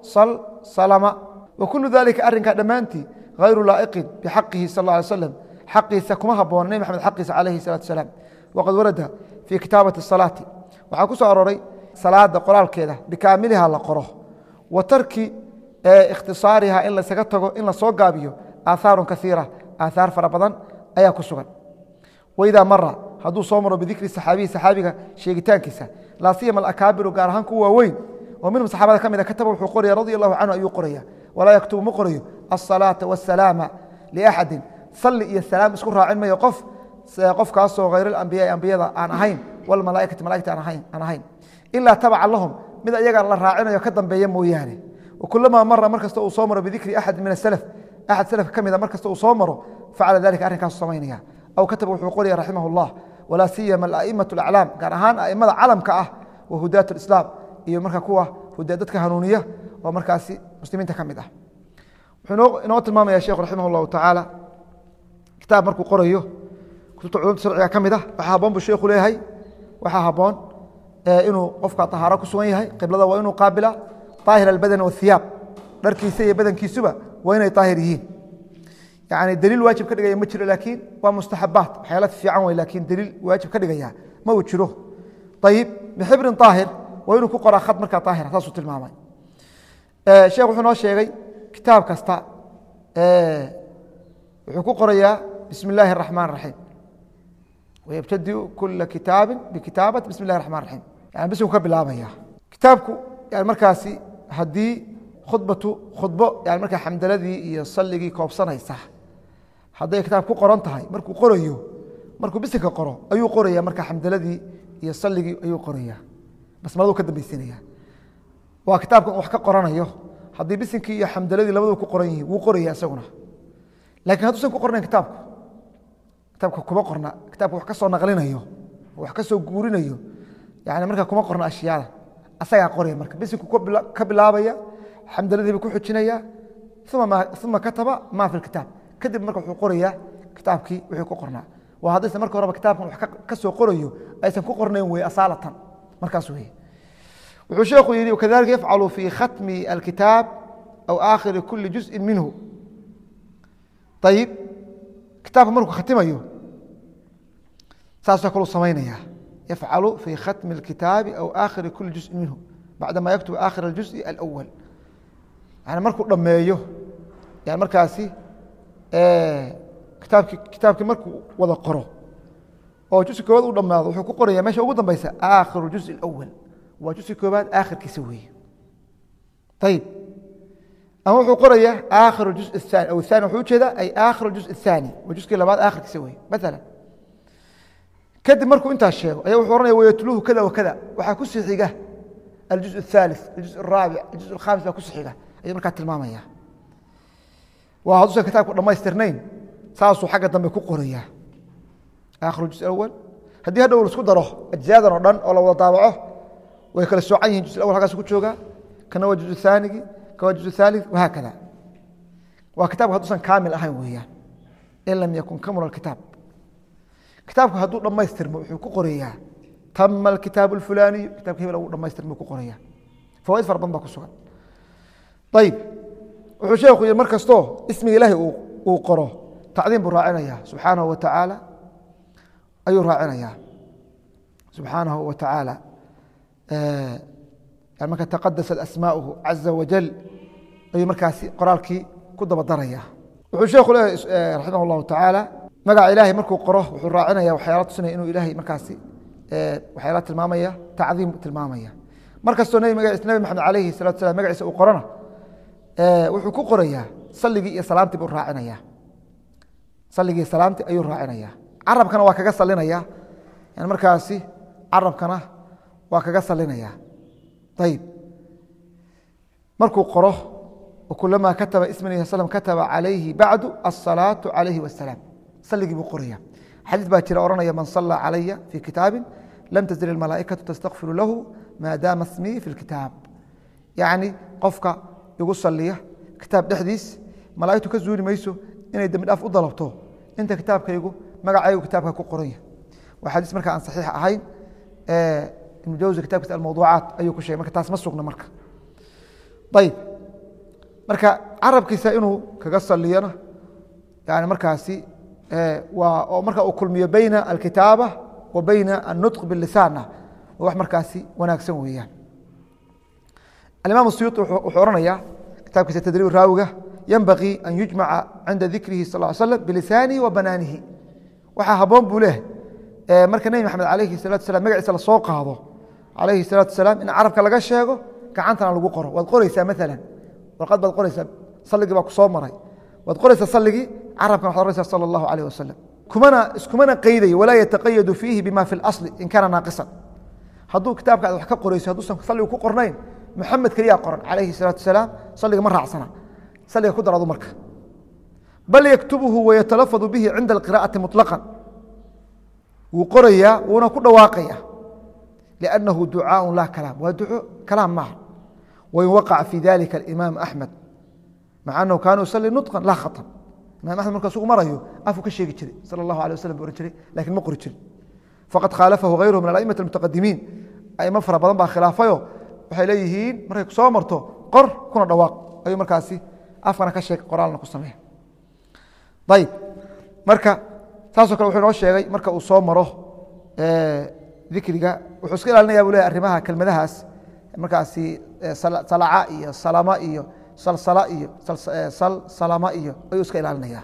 salama wakulu dalika arrinkaa dhammaantii hayru laa'iqin bixaqihi sal ه alay slam xaqiisa kuma haboona nebi maxamed xaqiisa calayhi الsalatu wasalaam waqad warada fii kitaabati الsalaati waxaa ku soo aroray salaada qoraalkeeda bikaamiliha la qoro wa tarki ikhtisaariha in lasaga tago in lasoo gaabiyo aahaaru kaiira aaahaar fara badan ayaa ku sugan waidaa mara hadduu soo maro bidikri saxaabiyi saxaabiga sheegitaankiisa laa siyama alakaabiru gaar ahaan kuwa waaweyn oo minhum saxaabada ka mid a kataba wuxuu qoraya radi allahu canhu ayuu qoraya walaa yaktubu ma qorayo asalaata wasalaama liaxadin salli iyo salaam isku raacin mayo qofkaasoo hayr alambiyaai ambiyada aan ahayn walmalaaikati malaigta aan ahayn ilaa tabaca lahum mid ayaga la raacinayo ka dambeeya mooyaane wakulamaa mara mar kasta uu soo maro bidikri axad min asalaf axad salafka ka mida mar kasta uu soo maro facala dalika arrinkaasu samaynaya aw kataba wuxuu qoraya raximah اllah walaa siyama a'imaة اaclaam gaar ahaan aimada calamka ah wa hudaat اislaam iyo marka kuwa dadka hanuuniya oo markaasi muslimiinta ka mid ah wuxuu inoo tilmaamaya sheekhu raximah اllahu tacaala kitaab markuu qorayo kutubta culumta sharciga ka mid ah waxaa haboon buu sheekhu leeyahay waxaa haboon inuu qofka طahaaro ku sugan yahay qiblada waa inuu qaabila طaahir اlbadn wاhiyaab dharkiisa iyo badankiisuba waa inay طaahir yihiin yani dliil waajib ka dhigaya ma jiro laakiin waa mustaxabaat waxyaala fiican wey lakin dliil waajib ka dhigaya ma uu jiro ayib bxibrin طaahir waa inuu ku qoraa khad markaa طaahira saasuu tilmaamay sheekh wuxuu noo sheegay kitaab kasta wuxuu ku qorayaa bismi اllahi الرaحmaan الرaحيim wybtadiu kula kitaabi bkitaabati bismi اllahi الرaحman الرaحيim yani bisku ka bilaabaya kitaabku yani markaasi haddii khudbo yani markaa xamdaladii iyo saligii koobsanaysa hadday kitaab ku qoran tahay markuu qorayo markuu bisinka qoro ayuu qoraya marka xamdaladii iyo saligii ayuu qoraya basmaladu ka dambaysinaya waa kitaabkan wax ka qoranayo haddii bisinkii iyo xamdaladii labadu ku qoran yihiin wuu qoraya isaguna lakin hadduusan ku qornayn kitaabka kuma qorna kitaabka wax ka soo naqlinayo wax ka soo guurinayo yani markaa kuma qorna ashyaada asagaa qoraya marka bisinku ka bilaabaya xamdaladiiba ku xujinaya uma kataba ma fi kitaab kadib marka wuxuu qorayaa kitaabkii wixii ku qornaa waa haddaysan marka horeba kitaabkan wax ka soo qorayo aysan ku qornayn wey asaalatan markaas wey wuxuu sheekhu yihi wakadalika yafcalu fi khatmi alkitaab aw aakhiri kuli juzءi minhu ayib kitaabka markuu khatimayo saasoo kaluu samaynaya yafcalu fi khatmi اlkitaabi aw aakhiri kuli juzءi minhu bacdama yaktub aakhir اljuzءi alأwal yani markuu dhameeyo yani markaasi kitaabkii markuu wada qoro oo jusi koobaad u dhamaado wuxuu ku qoraya meesha ugu dambeysa aakhiru juزء اأwal waa jusi koobaad aakhirkiisa weeye ayib ama wuxuu qoraya aakhiru juزء الثاني aw الثاني wuxuu ujeeda ay aakhiru juزء الثاني waa juskii labaad aakhirkiisa weye maala kadib markuu intaas sheego ayaa wuxuu ohanaya wayatluhu kada wakada waxaa ku sii xiga aljuزء الثالث الjuزء الرaabiع الjuزء الkhaamis baa ku sii xiga ayuu markaa tilmaamaya waa hadduusan kitaabku dhammaystirnayn saasuu xagga dambe ku qorayaa aakhiru juz awal haddii hadhow la isku daro ajzaadan oo dhan oo la wada daabaco way kala soocan yihiin juz awal halkaas ku joogaa kana waa juz thaanigi kana waa juz thalith wahaakada waa kitaabku hadduusan kaamil ahayn weeyaan in lam yakun kamula alkitaab kitaabku hadduu dhammaystirmo wuxuu ku qorayaa tama alkitaabu alfulaaniyu kitaabka hebel uu dhammaystirmo ku qorayaa fawaaid fara badan baa ku sugan ayib wuxuu sheekhu yidhi mar kastoo ismiga ilaahay uu qoro tacdiim buu raacinayaa subxaanahu wa tacaala ayuu raacinayaa subxaanahu wa tacaala marka taqadasat asmaa'uhu caza wajal ayuu markaasi qoraalkii ku daba daraya wuxuu sheekhu leeyahay raximah allahu tacaala magaca ilaahay markuu qoro wuxuu raacinaya waxyaala tusinaya inuu ilaahay markaasi waxyaala tilmaamaya tacdiim tilmaamaya mar kastoo nabi maxamed calayhi salatu salam magaciisa uu qorona wuxuu ku qorayaa saligii iyo salaamtii buu raacinaya saligii iyo salaamtii ayuu raacinaya carabkana waa kaga salinaya yani markaasi carabkana waa kaga salinaya ayib markuu qoro وكلما كتب اسم النبي صلى الله عليه وسلم كتب عليه بعد الصلاة عليه والسلام صلي بقرية حديث باكر أورنا من صلى علي في كتاب لم تزل الملائكة تستغفر له ما دام اسمي في الكتاب يعني قفك يقول صليه كتاب حديث ملائكة كزوري ميسو إن يدم الأف أضلبته أنت كتابك يقول مقع أيو كتابك قرية وحديث مركة عن صحيح أهين المجوز كتابك الموضوعات أيو شيء مركة تاس مسوقنا مركة طيب marka carabkiisa inuu kaga saliyana yani markaasi waa marka uu kulmiyo bayna alkitaaba wa bayna النطق باللسان wax markaasi wanaagsan weeyaan الإمام السيوطي wuxuu oranaya kitaabkiisa tadriib raawiga ينبغي أن يجمع عند ذكره صلى الله عليه وسلم بلسانه وبنانه waxa haboon buu leeyahay marka nabi maxamed calayhi الصلاة والسلام magaciisa la soo qaado calayhi الصلاة والسلام in carabka laga sheego gacantana lagu qoro waad qoraysaa مثلا warqad baad qoraysaa saligii baa ku soo maray waad qoraysaa saligii carabkan waxaad qoraysaa sala allahu calayh wasalam iskumana qaydayo walaa yataqayadu fiihi bima fi اlasli in kaana naaqisan hadduu kitaabka aad wax ka qorayso hadduusan saligu ku qornayn maxamed keliyaa qoran calayhi salaatu wasalaam saliga ma raacsana saliga ku daradu marka bal yaktubuhu wayatalafadu bihi cinda alqiraa'ati muطlaqan wuu qorayaa wuuna ku dhawaaqaya liannahu ducaaء laa kalaam waa duco kalaam maaha وإن وقع في ذلك الإمام أحمد مع أنه كان يصلي نطقا لا خطا إمام أحمد markaa sugu marayo afuu ka sheegi jiray salى الlaه عليه وسلم buu ohan jiray lakin ma qori jirin faqad khaalafahu غayruhu min الأئمة المتaqadimiin أئmo fara badan baa khilaafayo waxay leeyihiin markay ku soo marto qor kuna dhawaaq ayuu markaasi afkana ka sheeg qoraalna ku sameeya ayb marka saasoo kale wuxuu inoo sheegay marka uu soo maro dikriga wuxuu iska ilaalinaya buu leeyahy arrimaha kelmadahaas markaasi salaca iyo salama iyo salsala iyo salsalama iyo ayuu iska ilaalinaya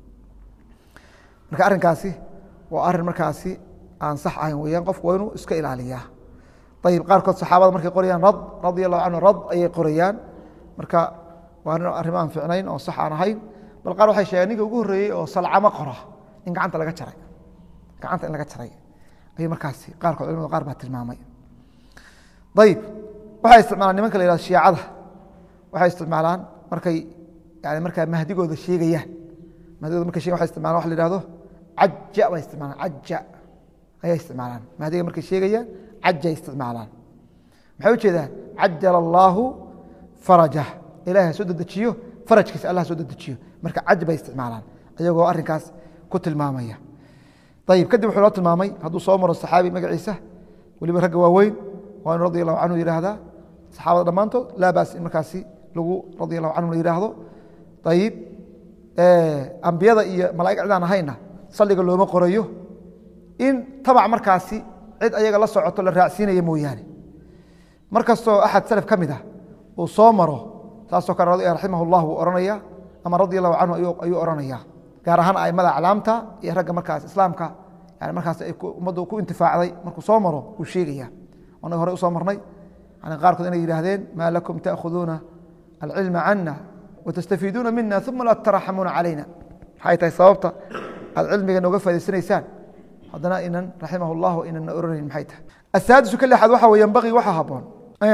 marka arrinkaasi waa arrin markaasi aan sax ahayn weeyaan qofku waa inuu iska ilaaliyaa ayib qaarkood saxaabada markay qorayaan rad radia allahu canhu rad ayay qorayaan marka waa arrimo aan ficnayn oo sax aan ahayn bal qaar waxay sheegeen ninka ugu horreeyey oo salcamo qora in gacanta laga jaray gacanta in laga jaray ayay markaasi qaarkood culimada qaar baa tilmaamay ayib waxay isticmaalaan nimanka la yihahdo shiicada waxay isticmaalaan markay yani markaa mahdigooda sheegayaan mahdigooda markay sheegayan waxay isticmalaan waxa la yihahdo caja bay isticmaalaan caja ayay isticmaalaan mahdiga markay sheegayaan caja isticmaalaan maxay u jeedaan cajala allaahu farajah ilahay ha soo dedejiyo farajkiisa allah ha soo dedejiyo marka caj bay isticmaalaan ayagoo arrinkaas ku tilmaamaya ayib kadib wuxuu noo tilmaamay hadduu soo maro saxaabi magaciisa weliba ragga waaweyn waa inu radi allahu canhu yihahdaa saxaabada dhammaantood laa baas in markaasi lagu radi allahu canhu la yidhaahdo ayib ambiyada iyo malaa'ig cidaan ahayna salliga looma qorayo in tabac markaasi cid ayaga la socoto la raacsiinaya mooyaane mar kastoo axad salaf ka mid ah uu soo maro saasoo kale raximah llah wuu ohanaya ama radi allahu canhu ayuu ohanaya gaar ahaan aimada aclaamta iyo ragga markaas islaamka yani markaas ay ummaddu ku intifaacday markuu soo maro wuu sheegaya anaga horey usoo marnay qaarkood inay yidhaahdeen maa lakum taأkhuduuna alcilma cana watastafiiduuna mina uma laa tataraxamuuna calayna maxay tahay sababta aad cilmiga nooga faa'idaysanaysaan haddana inan raximah اllah inana oranayn maxay tahay asaadisu ka lixaad waxa wey ynbagii waxaa haboon an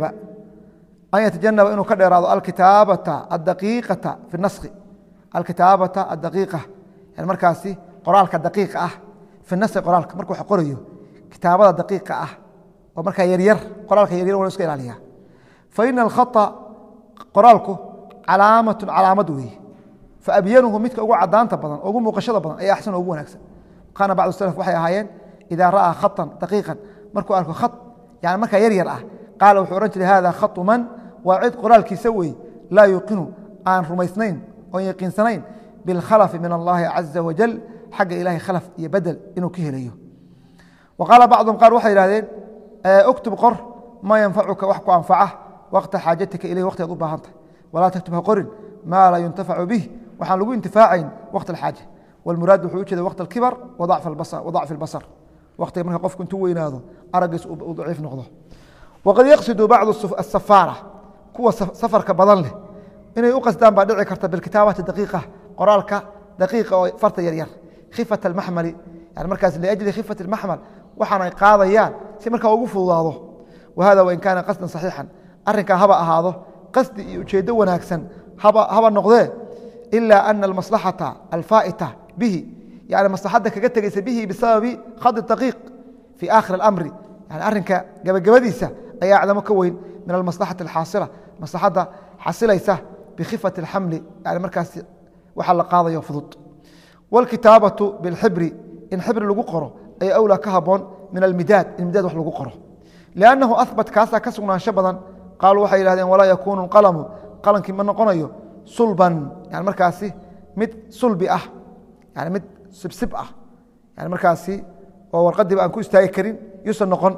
yatajanaba inuu ka dheeraado alkitaabata adaqiiqata fi naskhi alkitaabata adaqiiqa yani markaasi qoraalka daqiiqa ah fi nasri qoraalka markuu wax qorayo kitaabada daqiiqa ah oo markaa yaryar qoraalka yaryar waa iska ilaaliyaa fa ina alkhata qoraalku calaamatun calaamad weeye fa abyanuhu midka ugu cadaanta badan ugu muuqashada badan ayaa axsan ugu wanaagsan qaana bacdu salaf waxay ahaayeen idaa ra'aa khatan daqiiqan markuu arko khat yani markaa yaryar ah qaala wuxuu odhan jiray hada khatu man waa cid qoraalkiisa weeye laa yuuqinu aan rumaysnayn oon yaqiinsanayn bilkhalafi min allahi caza wajal xagga ilahay khalaf iyo bedel inuu ka helayo wa qaala bacduhum qaar waxay idhahdeen uktub qor maa yanfacuka wax ku anfaca waqta xaajatika ilayh waqti aad u baahantahy walaa taktub ha qorin maa laa yuntafacu bih waxaan lagu intifaacayn waqt alxaaja walmuraad wuxuu u jeeda waqt alkibar wa dacfi albasar waqtiga marka qofku intuu weynaado araggiis uu daciif noqdo waqad yaqsidu bacdu asafaara kuwa safarka badan leh inay u qasdaan baa dhici karta bilkitaabati daqiiqa qoraalka daqiiqa oo farta yaryar khifat almaxmali yani markaas liajli khifat almaxmal waxaan ay qaadayaan si markaa ugu fududaado wa hada wain kaana qasdan saxiixan arrinkaa haba ahaado qasdi iyo ujeeddo wanaagsan haba noqdee ilaa ana almaslaxata alfaa'ita bihi yani maslaxadda kaga tegaysa bihi bisababi khadi daqiiq fii aakhir alamri yani arrinka gabagabadiisa ayaa acdamo ka weyn min almaslaxati alxaasila maslaxadda xasilaysa bikhifati alxamli yani markaas waxa la qaadayo fudud wاlkitaabatu biاlxibri in xibri lagu qoro ay awlaa ka haboon min almidaad in midaad wax lagu qoro liannahu ahbat kaasaa ka sugnaansho badan qaaluu waxay yihahdeen walaa yakuunu qalamu qalankii ma noqonayo sulban yani markaasi mid sulbi ah yani mid sibsib ah yani markaasi oo warqadiiba aan ku istaagi karin yuusan noqon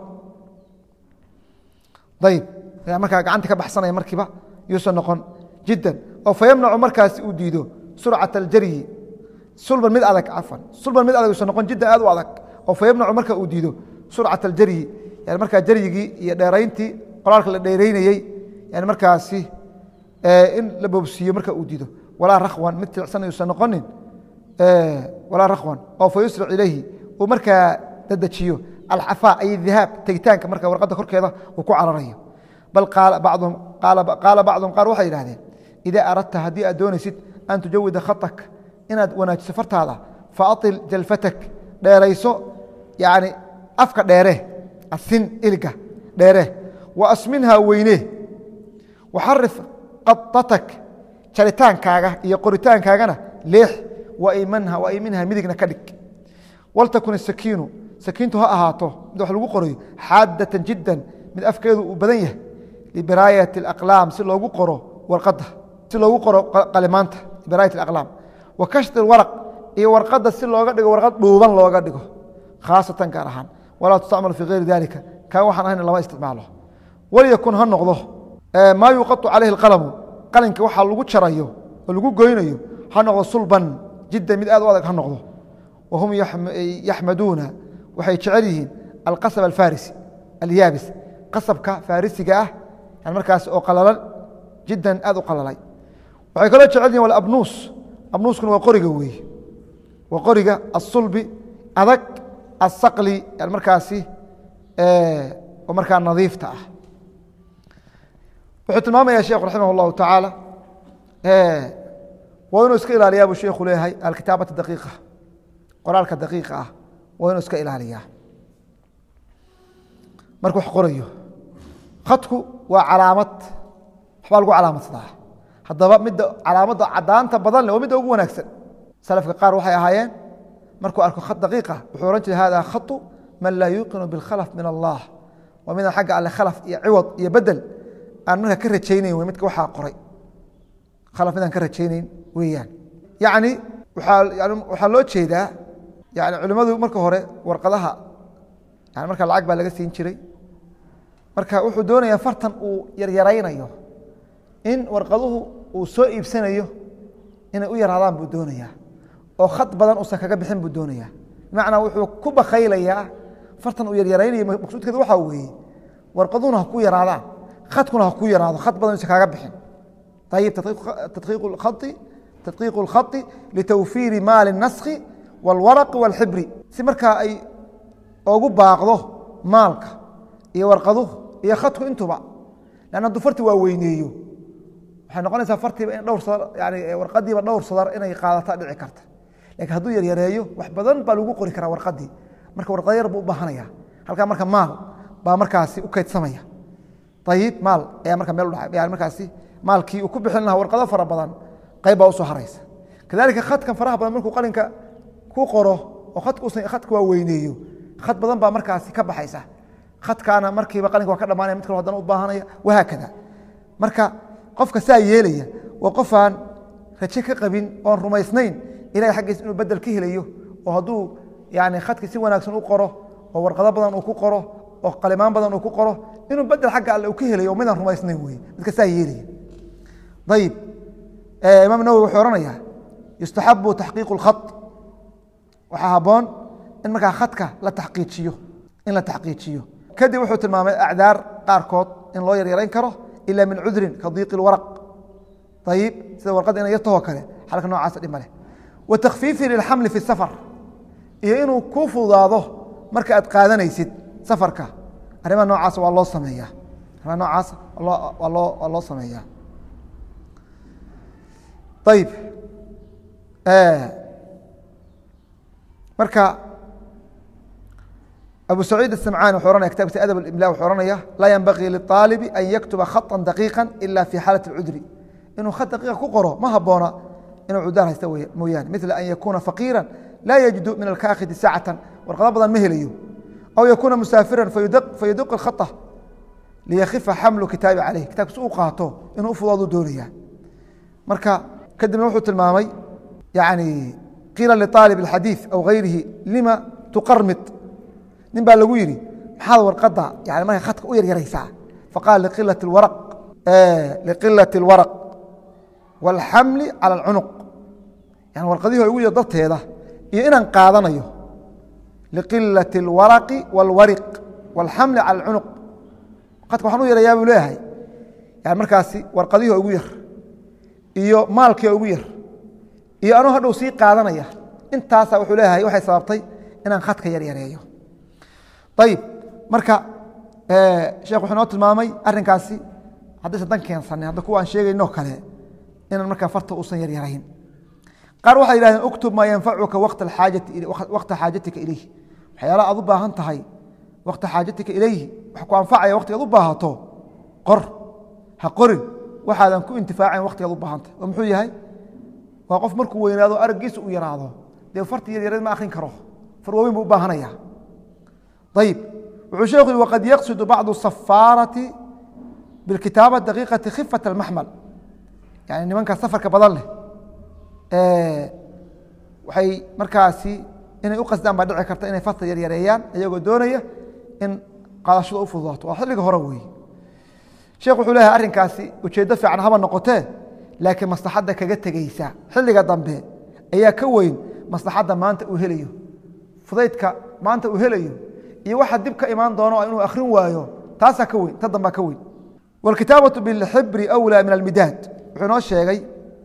ayb markaa gacanta ka baxsanaya markiiba yuusan noqon jiddan oo fayamnacu markaasi uu diido surcat aljaryi sulban mid adag cafan sulban mid adag yuusan noqon jiddan aad u adag oo fayamnacu marka uu diido surcat aljaryi yani markaa jaryigii iyo dheerayntii qoraalka la dheeraynayey yani markaasi in la boobsiiyo marka uu diido walaa rakhwan mid tiicsan yuusan noqonin walaa rakhwan oo fa yusric ilayhi uu markaa dadejiyo alxafaa ay dihaab tegitaanka marka warqadda korkeeda uu ku cararayo bal qaala bacduhum qaar waxay yidhahdeen idaa aradta haddii aad doonaysid an tujawida khatak inaad wanaajiso fartaada faaطil jalfatak dheerayso yani afka dheere asin iliga dheere wa asminhaa weyne waxarif qadatak jaritaankaaga iyo qoritaankaagana leex waayminha midigna ka dhig waltakun isakiinu sakiintu ha ahaato mid wax lagu qorayo xaadatan jiddan mid afkeedu uu badan yahay libiraayati alaqlaam si loogu qoro warqadda si loogu qoro qalimaanta biraayat alaqlaam wa kashti alwaraq iyo warqadda si looga dhigo warqad dhuuban looga dhigo khaasatan gaar ahaan walaa tustacmalu fii gayri dalika kaan waxaan ahayn lama isticmaalo walyakun ha noqdo maa yuqaطu calayhi alqalamu qalinka waxaa lagu jarayo oo lagu goynayo ha noqdo sulban jiddan mid aad u adag ha noqdo wahum yaxmaduuna waxay jecel yihiin alqasab alfarisi alyaabis qasabka farisiga ah yani markaas oo qalalan jiddan aad u qalalay waxay kaloo jecel yihin walabnuus abnuuskuna waa qoriga weeye waa qoriga asulbi adag asaqli yani markaasi oo markaa nadiifta ah wuxuu tilmaamaya sheekhu raximah اllahu tacaala waa inuu iska ilaaliyaa buu sheekhu leeyahay alkitaabata daqiiqa qoraalka daqiiqa ah waa inuu iska ilaaliyaa markuu wax qorayo khadku waa calaamad waxbaa lagu calaamadsadaa haddaba midda calaamadda cadaanta badan leh waa midda ugu wanaagsan salafka qaar waxay ahaayeen markuu arko khad daqiiqa wuxuu ohan jiray hada khatu man laa yuuqinu bilkhalaf min allah waa midaan xagga alle khalaf iyo ciwad iyo bedel aan markaa ka rajaynayn w midka waxaa qoray khalaf midaan ka rajaynayn weeyaan yacni waxaa loo jeedaa yani culimmadu marka hore warqadaha yani marka lacag baa laga siin jiray marka wuxuu doonayaa fartan uu yaryaraynayo in warqaduhu uu soo iibsanayo inay u yaraadaan buu doonayaa oo khad badan uusan kaga bixin buu doonayaa bimacnaa wuxuu ku bakaylayaa fartan uu yaryaraynayo maqsuudkeedu waxaa weeye warqaduhuna ha ku yaraadaan khadkuna ha ku yaraado khad badan uusan kaaga bixin ayib tadqiiqu اlkhati litawfiiri maali الnaskhi wاlwaraqi wاlxibri si markaa ay ogu baaqdo maalka iyo warqaduhu iyo khadku intuba lann hadduu farti waa weyneeyo waxay noqonaysaa fartiiba in dhowr sadar yani warqadiiba dhowr sadar inay qaadataa dhici karta laakiin hadduu yaryareeyo wax badan baa lagu qori karaa warqadii marka warqado yar buu u baahanaya halkaa marka maal baa markaasi u kaydsamaya ayib maal ayaa marka meel udhaay yani markaasi maalkii uu ku bixin lahaa warqado fara badan qayb baa usoo haraysa kadalika khadkan faraha badan markuu qalinka ku qoro oo khadka waa weyneeyo khad badan baa markaasi ka baxaysa khadkaana markiiba qalinka waa ka dhamaanaya mid kale haddana u baahanaya wahaakada marka qofka saa yeelaya waa qofaan raje ka qabin oon rumaysnayn ilahay xaggiisa inuu bedel ka helayo oo hadduu yani khadki si wanaagsan u qoro oo warqado badan uu ku qoro oo qalimaan badan uu ku qoro inuu bedel xagga alle uu ka helayo oo midaan rumaysnayn weye midka saa yeelaya ayib imaam nawowi wuxuu ohanayaa yustaxabu taxqiiqu اlkhaط waxaa haboon in markaa khadka la taqiijiyo in la taxqiijiyo kadib wuxuu tilmaamay acdaar qaarkood in loo yaryarayn karo ila min cudrin ka diiqi اlwaraq ayib sida warqadda inay yartahoo kale xalka noocaasa dhib maleh wa takhfiifi lilxamli fi safar iyo inuu kuu fududaado marka aad qaadanaysid safarka arrimaha noocaasa waa loo sameeyaa arrimaha noocaasa waa loo sameeyaa ayib marka abu saciid الsamcani wuxuu ohanaya kitabkiisa adab اimla wuxuu ohanaya laa yanbagii liطaalibi an yaktuba khaطa daqiiqa ila fi xaalaة اcudri inuu khad daqiiqa ku qoro ma haboona inuu cudaan haysta mooyaane mila an yakuuna faqiira laa yajidu min alkaakidi saacatan warqado badan ma helayo aw yakuuna musaafiran fayudiq اkhaطa liyakifa xamlu kitaabi caleyh kitabkiisa u qaato inuu u fudaadu doonaya marka kadibna wuxuu tilmaamay yani qiila liطaalib اxadiiث aw gayrihi lima tuqarmid nin baa lagu yidhi maxaad warqadda yani markay khadka u yaryaraysaa faqaal liqilaة اlwaraq wاlxamli calى اlcunuq yani warqadihii igu yar darteeda iyo inaan qaadanayo liqilaة اlwaraqi wاlwariq wاlxamli calى اlcunuq khadka waxaan u yarayaa buu leeyahay yani markaasi warqadihii igu yar iyo maalkii ugu yar iyo anuu hadhow sii qaadanaya intaasa wuxuu leeyahay waxay sababtay inaan khadka yaryareeyo ayib marka sheekh wuxuu noo tilmaamay arrinkaasi haddaysan dan keensanin hadda kuwa aan sheegayno kale inaan markaa farta uusan yaryarayn qaar waxay yidhahdeen uktub maa yanfacuka waqta xaajatika ilayh waxyaalaha aad u baahan tahay waqta xaajatika ilayhi wax ku anfacaya waqtigaad u baahato qor ha qorin waxaadan ku intifaacayn waqtigaad u baahantahy oo muxuu yahay waa qof markuu weynaado araggiisa u yaraado dee farti yaryareed ma akrin karo far waaweyn buu u baahanaya ayib wuxuu sheekhu yhi waqad yaqsidu bacdu safaarati bilkitaaba daqiiqati khifat almaxmal yani nimankaa safarka badan leh waxay markaasi inay u qasdaan baa dhici karta inay farta yaryareeyaan iyagoo doonaya in qaadashada u fududaato waa xilliga hore weeye sheekh wuxuu leeyahay arrinkaasi ujeeddo fiican haba noqotee laakiin maslaxadda kaga tegeysa xilliga dambe ayaa ka weyn maslaxadda maanta uu helayo fudaydka maanta uu helayo iyo waxa dib ka imaan doono inuu akhrin waayo taasaa ka weyn ta dambaa ka weyn wاlkitaabatu biاlxibri أwlى min almidaad wuxuu inoo sheegay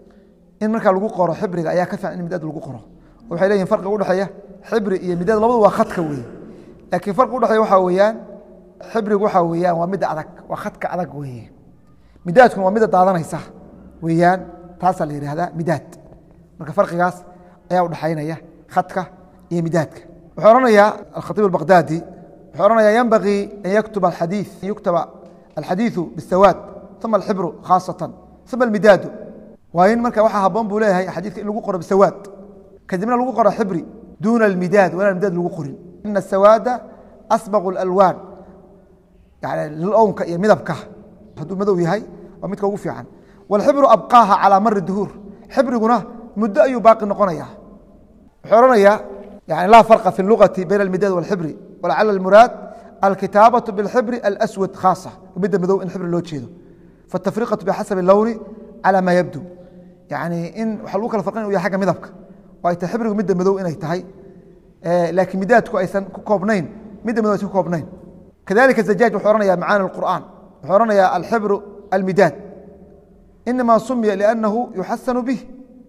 in markaa lagu qoro xibriga ayaa ka fiican in midaad lagu qoro oo waxay leeyihin farqiga udhexeeya xibri iyo midaad labadu waa khadka weeye laakiin farqi udhexeeya waxaa weeyaan xibrigu waxaa weeyaan waa midda adag waa khadka adag weeye midaadkuna waa midda daadanaysa weeyaan taasaa la yihahdaa midaad marka farqigaas ayaa udhexaynaya khadka iyo midaadka wuxuu ohanayaa alkhatiib albaqdaadi wuxuu ohanayaa yanbagii an yaktuba alxadiiثu bisawaad uma alxibru khaasatan uma almidaadu waa in marka waxaa haboon buu leeyahay xadiidka in lagu qoro bisawaad kadibna lagu qoro xibri duuna almidaad waa inaan midaad lagu qorin ina asawaada asbaqu اlalwaan yani lilownka iyo midabka hadduu madow yahay waa midka ugu fiican wاlxibru abqaaha calىa mari duhuur xibriguna muddo ayuu baaqi noqonaya wuxuu ohanayaa yani laa farqa fi اlugati bayna almidaad wاlxibri walacala almuraad alkitaabaةu biاlxibri alswad khaasa midda madow in xibri loo jeedo faatafriqaةu bixasabi اlowni calى ma yabdu yani in waxa lagu kala farqin inu yahay agga midabka oo ay tahay xibrigu midda madow inay tahay laakiin midaadku aysan ku koobnayn midda madow aysan ku koobnayn kadalika zajaaj wuxuu ohanaya macaani اlqur'an wuxuu ohanaya alxibru almidaad inama sumiya liأnnahu yuxasanu bih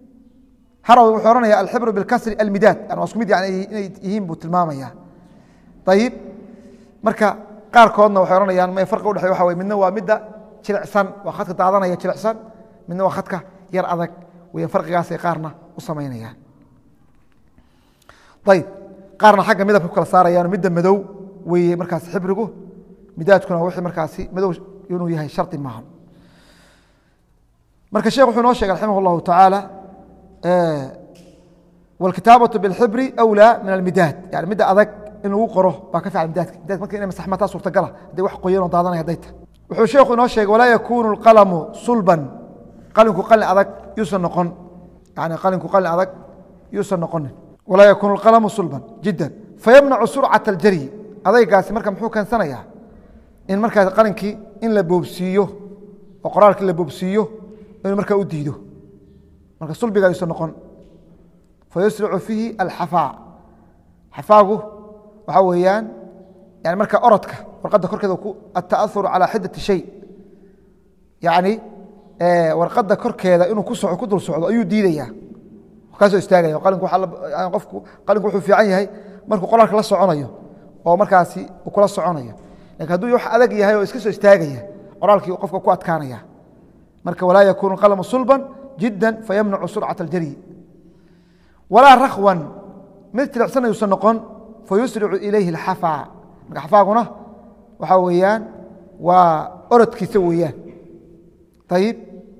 harawi wuxuu ohanaya alxibru bilkasri almidaad yani waa isku mid yani inay yihiin buu tilmaamaya ayib marka qaarkoodna waxay ohanayaan may farqi udhexey waxa wey midna waa midda jilicsan waa khadka daadanaya jilicsan midna waa khadka yar adag wey farqigaasay qaarna u samaynayaan ayb qaarna xagga midabka ku kala saarayaan midda madow weeye markaas xibrigu midaadkuna wixii markaasi madow inuu yahay shardi maaha marka sheekh wuxuu noo sheegay raximah اllahu tacaala wاlkitaabaةu biاlxibri أwlى min almidaad yani midda adag in lagu qoro baa ka fiican midaadka midaadka marka inay masaxmataa suurtagala hadday wax qoyanoo daadanaya hadday tahay wuxuu sheekhu inoo sheegay walaa yakunu اlqalamu sulban qalinku qalin adag yuusan noqon yani qalinku qalin adag yuusan noqonin walaa yakunu اlqalamu sulban jiddan fayamnacu surcaةa اljaryi adaygaasi marka muxuu keensanayaa in markaas qalinkii in la boobsiiyo oo qoraalkii la boobsiiyo inuu markaa u diido marka sulbiga yuusan noqon fayusricu fiihi alxafaa xafaagu waxaa weeyaan yani marka orodka warqadda korkeeda ata'ahuru calaa xidati shay yani warqadda korkeeda inuu ku dul socdo ayuu diidaya kaasoo istaagaya qofku qalinku wuxuu fiican yahay markuu qoraalka la soconayo oo markaasi uu kula soconayo lakin hadduu wax adag yahay oo iska soo istaagaya qoraalkii qofka ku adkaanaya marka walaa yakunu qalamu sulban jidda fayamnacu surcaةa اljaryi walaa rakwan mid tilicsan yuusan noqon fayusricu ilayhi اlxafaa marka xafaaguna waxaa weeyaan waa orodkiisa weeyaan ayib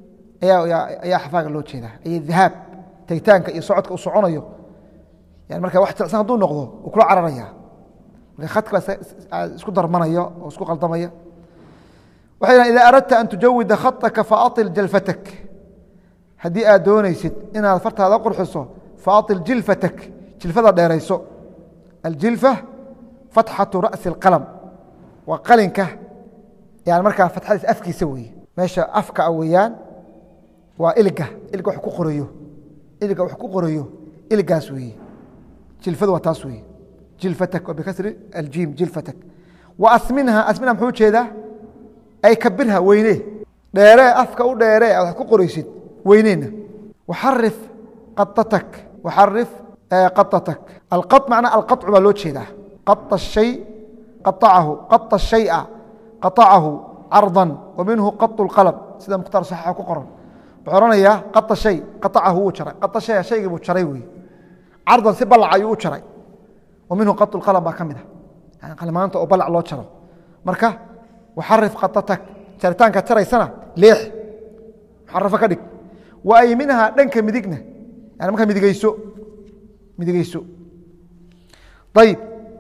ayaa xafaaga loo jeedaa ay dahaab tagitaanka iyo socodka uu soconayo yani marka wax tilicsan hadduu noqdo uu kula cararaya marka khadka isku darmanaya oo isku qaldamaya waxay dhahan ida aradta an tujawida khaطaka faaطil jalfatak haddii aad doonaysid inaad fartaada qurxiso faaطil jilfatak jilfada dheerayso aljilfa fatxaةu ra'si اlqalm waa qalinka yani markaa fatxadiis afkiisa weeye meesha afka weeyaan waa iliga wax ku qorayo iliga wax ku qorayo iligaas weeye jilfadu waa taas weeye jilfatak waa bikasri aljiim jilfatak wa asminha asminha muxuu jeedaa ay kabirha weyne dheeree afka u dheeree aad wax ku qoraysid weyneyna waxarif qatatak waxarif qatatak alqaط macnaa alqaطcu baa loo jeedaa qaطa الshay qaطacahu qaطa الshayءa qaطacahu carضa wa minhu qaط اlqalm sida mukhtaar saxiixa ku qoran wuxuu oranayaa qaطa shay qaطacahu wuu jaray qaطa shaya shaygii buu jaray wey cardan si balac ayuu u jaray wa minhu qaط اlqalm baa ka mid a yani qalmaanta oo balac loo jaro marka waxarif qatatak jaritaanka jaraysana leex muxarafo ka dhig wa ayminha dhanka midigna yani markaa midigeyso ayib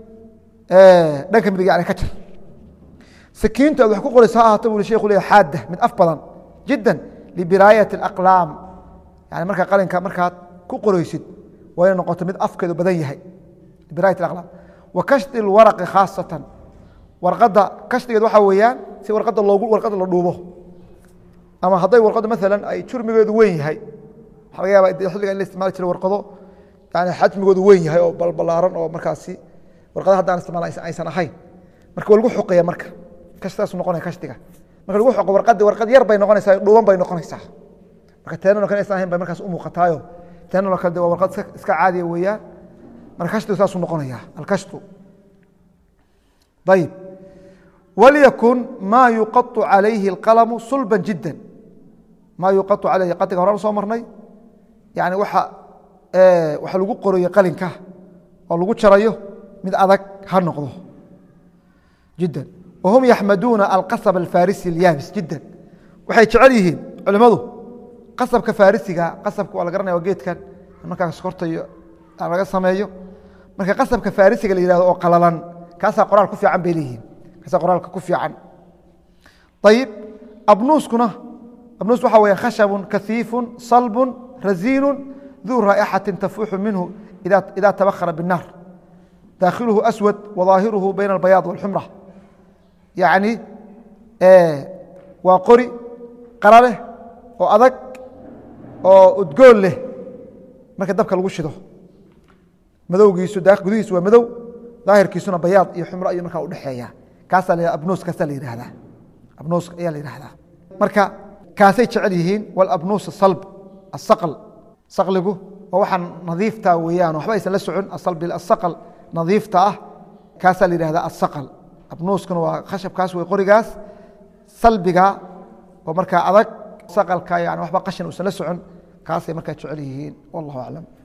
dhanka midig yani ka jar sakiintu aad wax ku qorayso ha ahaato buu shekhu leeyahay xaadda mid af badan jiddan libiraayati اlaqlaam yani markaa qalinka markaad ku qoraysid waa inay noqoto mid afkeedu badan yahay libiraayat اlaqlaam wa kashdi اlwaraqi khaasatan warqadda kashdigeed waxaa weeyaan si warqadda la dhuubo ama hadday warqaddu maalan ay jurmigeedu weyn yahay waxa laga yaaba xilliga in la isticmaali jiray warqado yani xajmigoodu weyn yahay oo balbalaaran oo markaasi warqadaha haddaan isticmaal aysan ahayn marka waa lagu xoqeeya marka kashtaasu noqonaya kashdiga marka lagu xoqo warqad yar bay noqonaysaa dhuuban bay noqonaysaa marka teenano kale aysan ahayn bay markaas u muuqataayo teenano kale waa warqad iska caadiya weeyaan marka kashdigu saasuu noqonaya alkashtu ayib walyakun maa yuqaطu calayhi اlqalamu sulba jidda maa yuqaطu calayhi qadiga horaan soo marnay yani waxa lagu qorayo qalinka oo lagu jarayo mid adag ha noqdo jiddan wahum yaxmaduuna alqasb alfarisi اlyaabis jiddan waxay jecel yihiin culimmadu qasabka farisiga qasabka waa la garanaya waa geedkan markaa sokorta iyo laga sameeyo marka qasabka farisiga la yihahdo oo qalalan kaasaa qoraal ku fiican bay leeyihiin kaasaa qoraalka ku fiican ayib abnuus waxaa weya khashabu kahiifu salbu raziinu duu raa'ixati tafuuxu minhu ida tabakara biالnaar daakhiluhu aswad wadaahiruhu bayna albayaad wاlxumra yacni waa qori qara leh oo adag oo udgoon leh marka dabka lagu shido madowgiisu gudihiisu waa madow daahirkiisuna bayaad iyo xumro ayuu markaa udhexeeya kaasaa la abnuus kaasaa la yihahdaa abnuus ayaa la yihahdaa marka kaasay jecel yihiin walabnuus salb asaql saqligu waa waxaa nadiifta weeyaan waxba aysan la socon asaql nadiifta ah kaasaa la yihahdaa asaql abnuuskuna waa khashabkaas wey qorigaas salbiga oo markaa adag saqalka yani waxba qashin uusan la socon kaasay markaa jecel yihiin wallahu aclam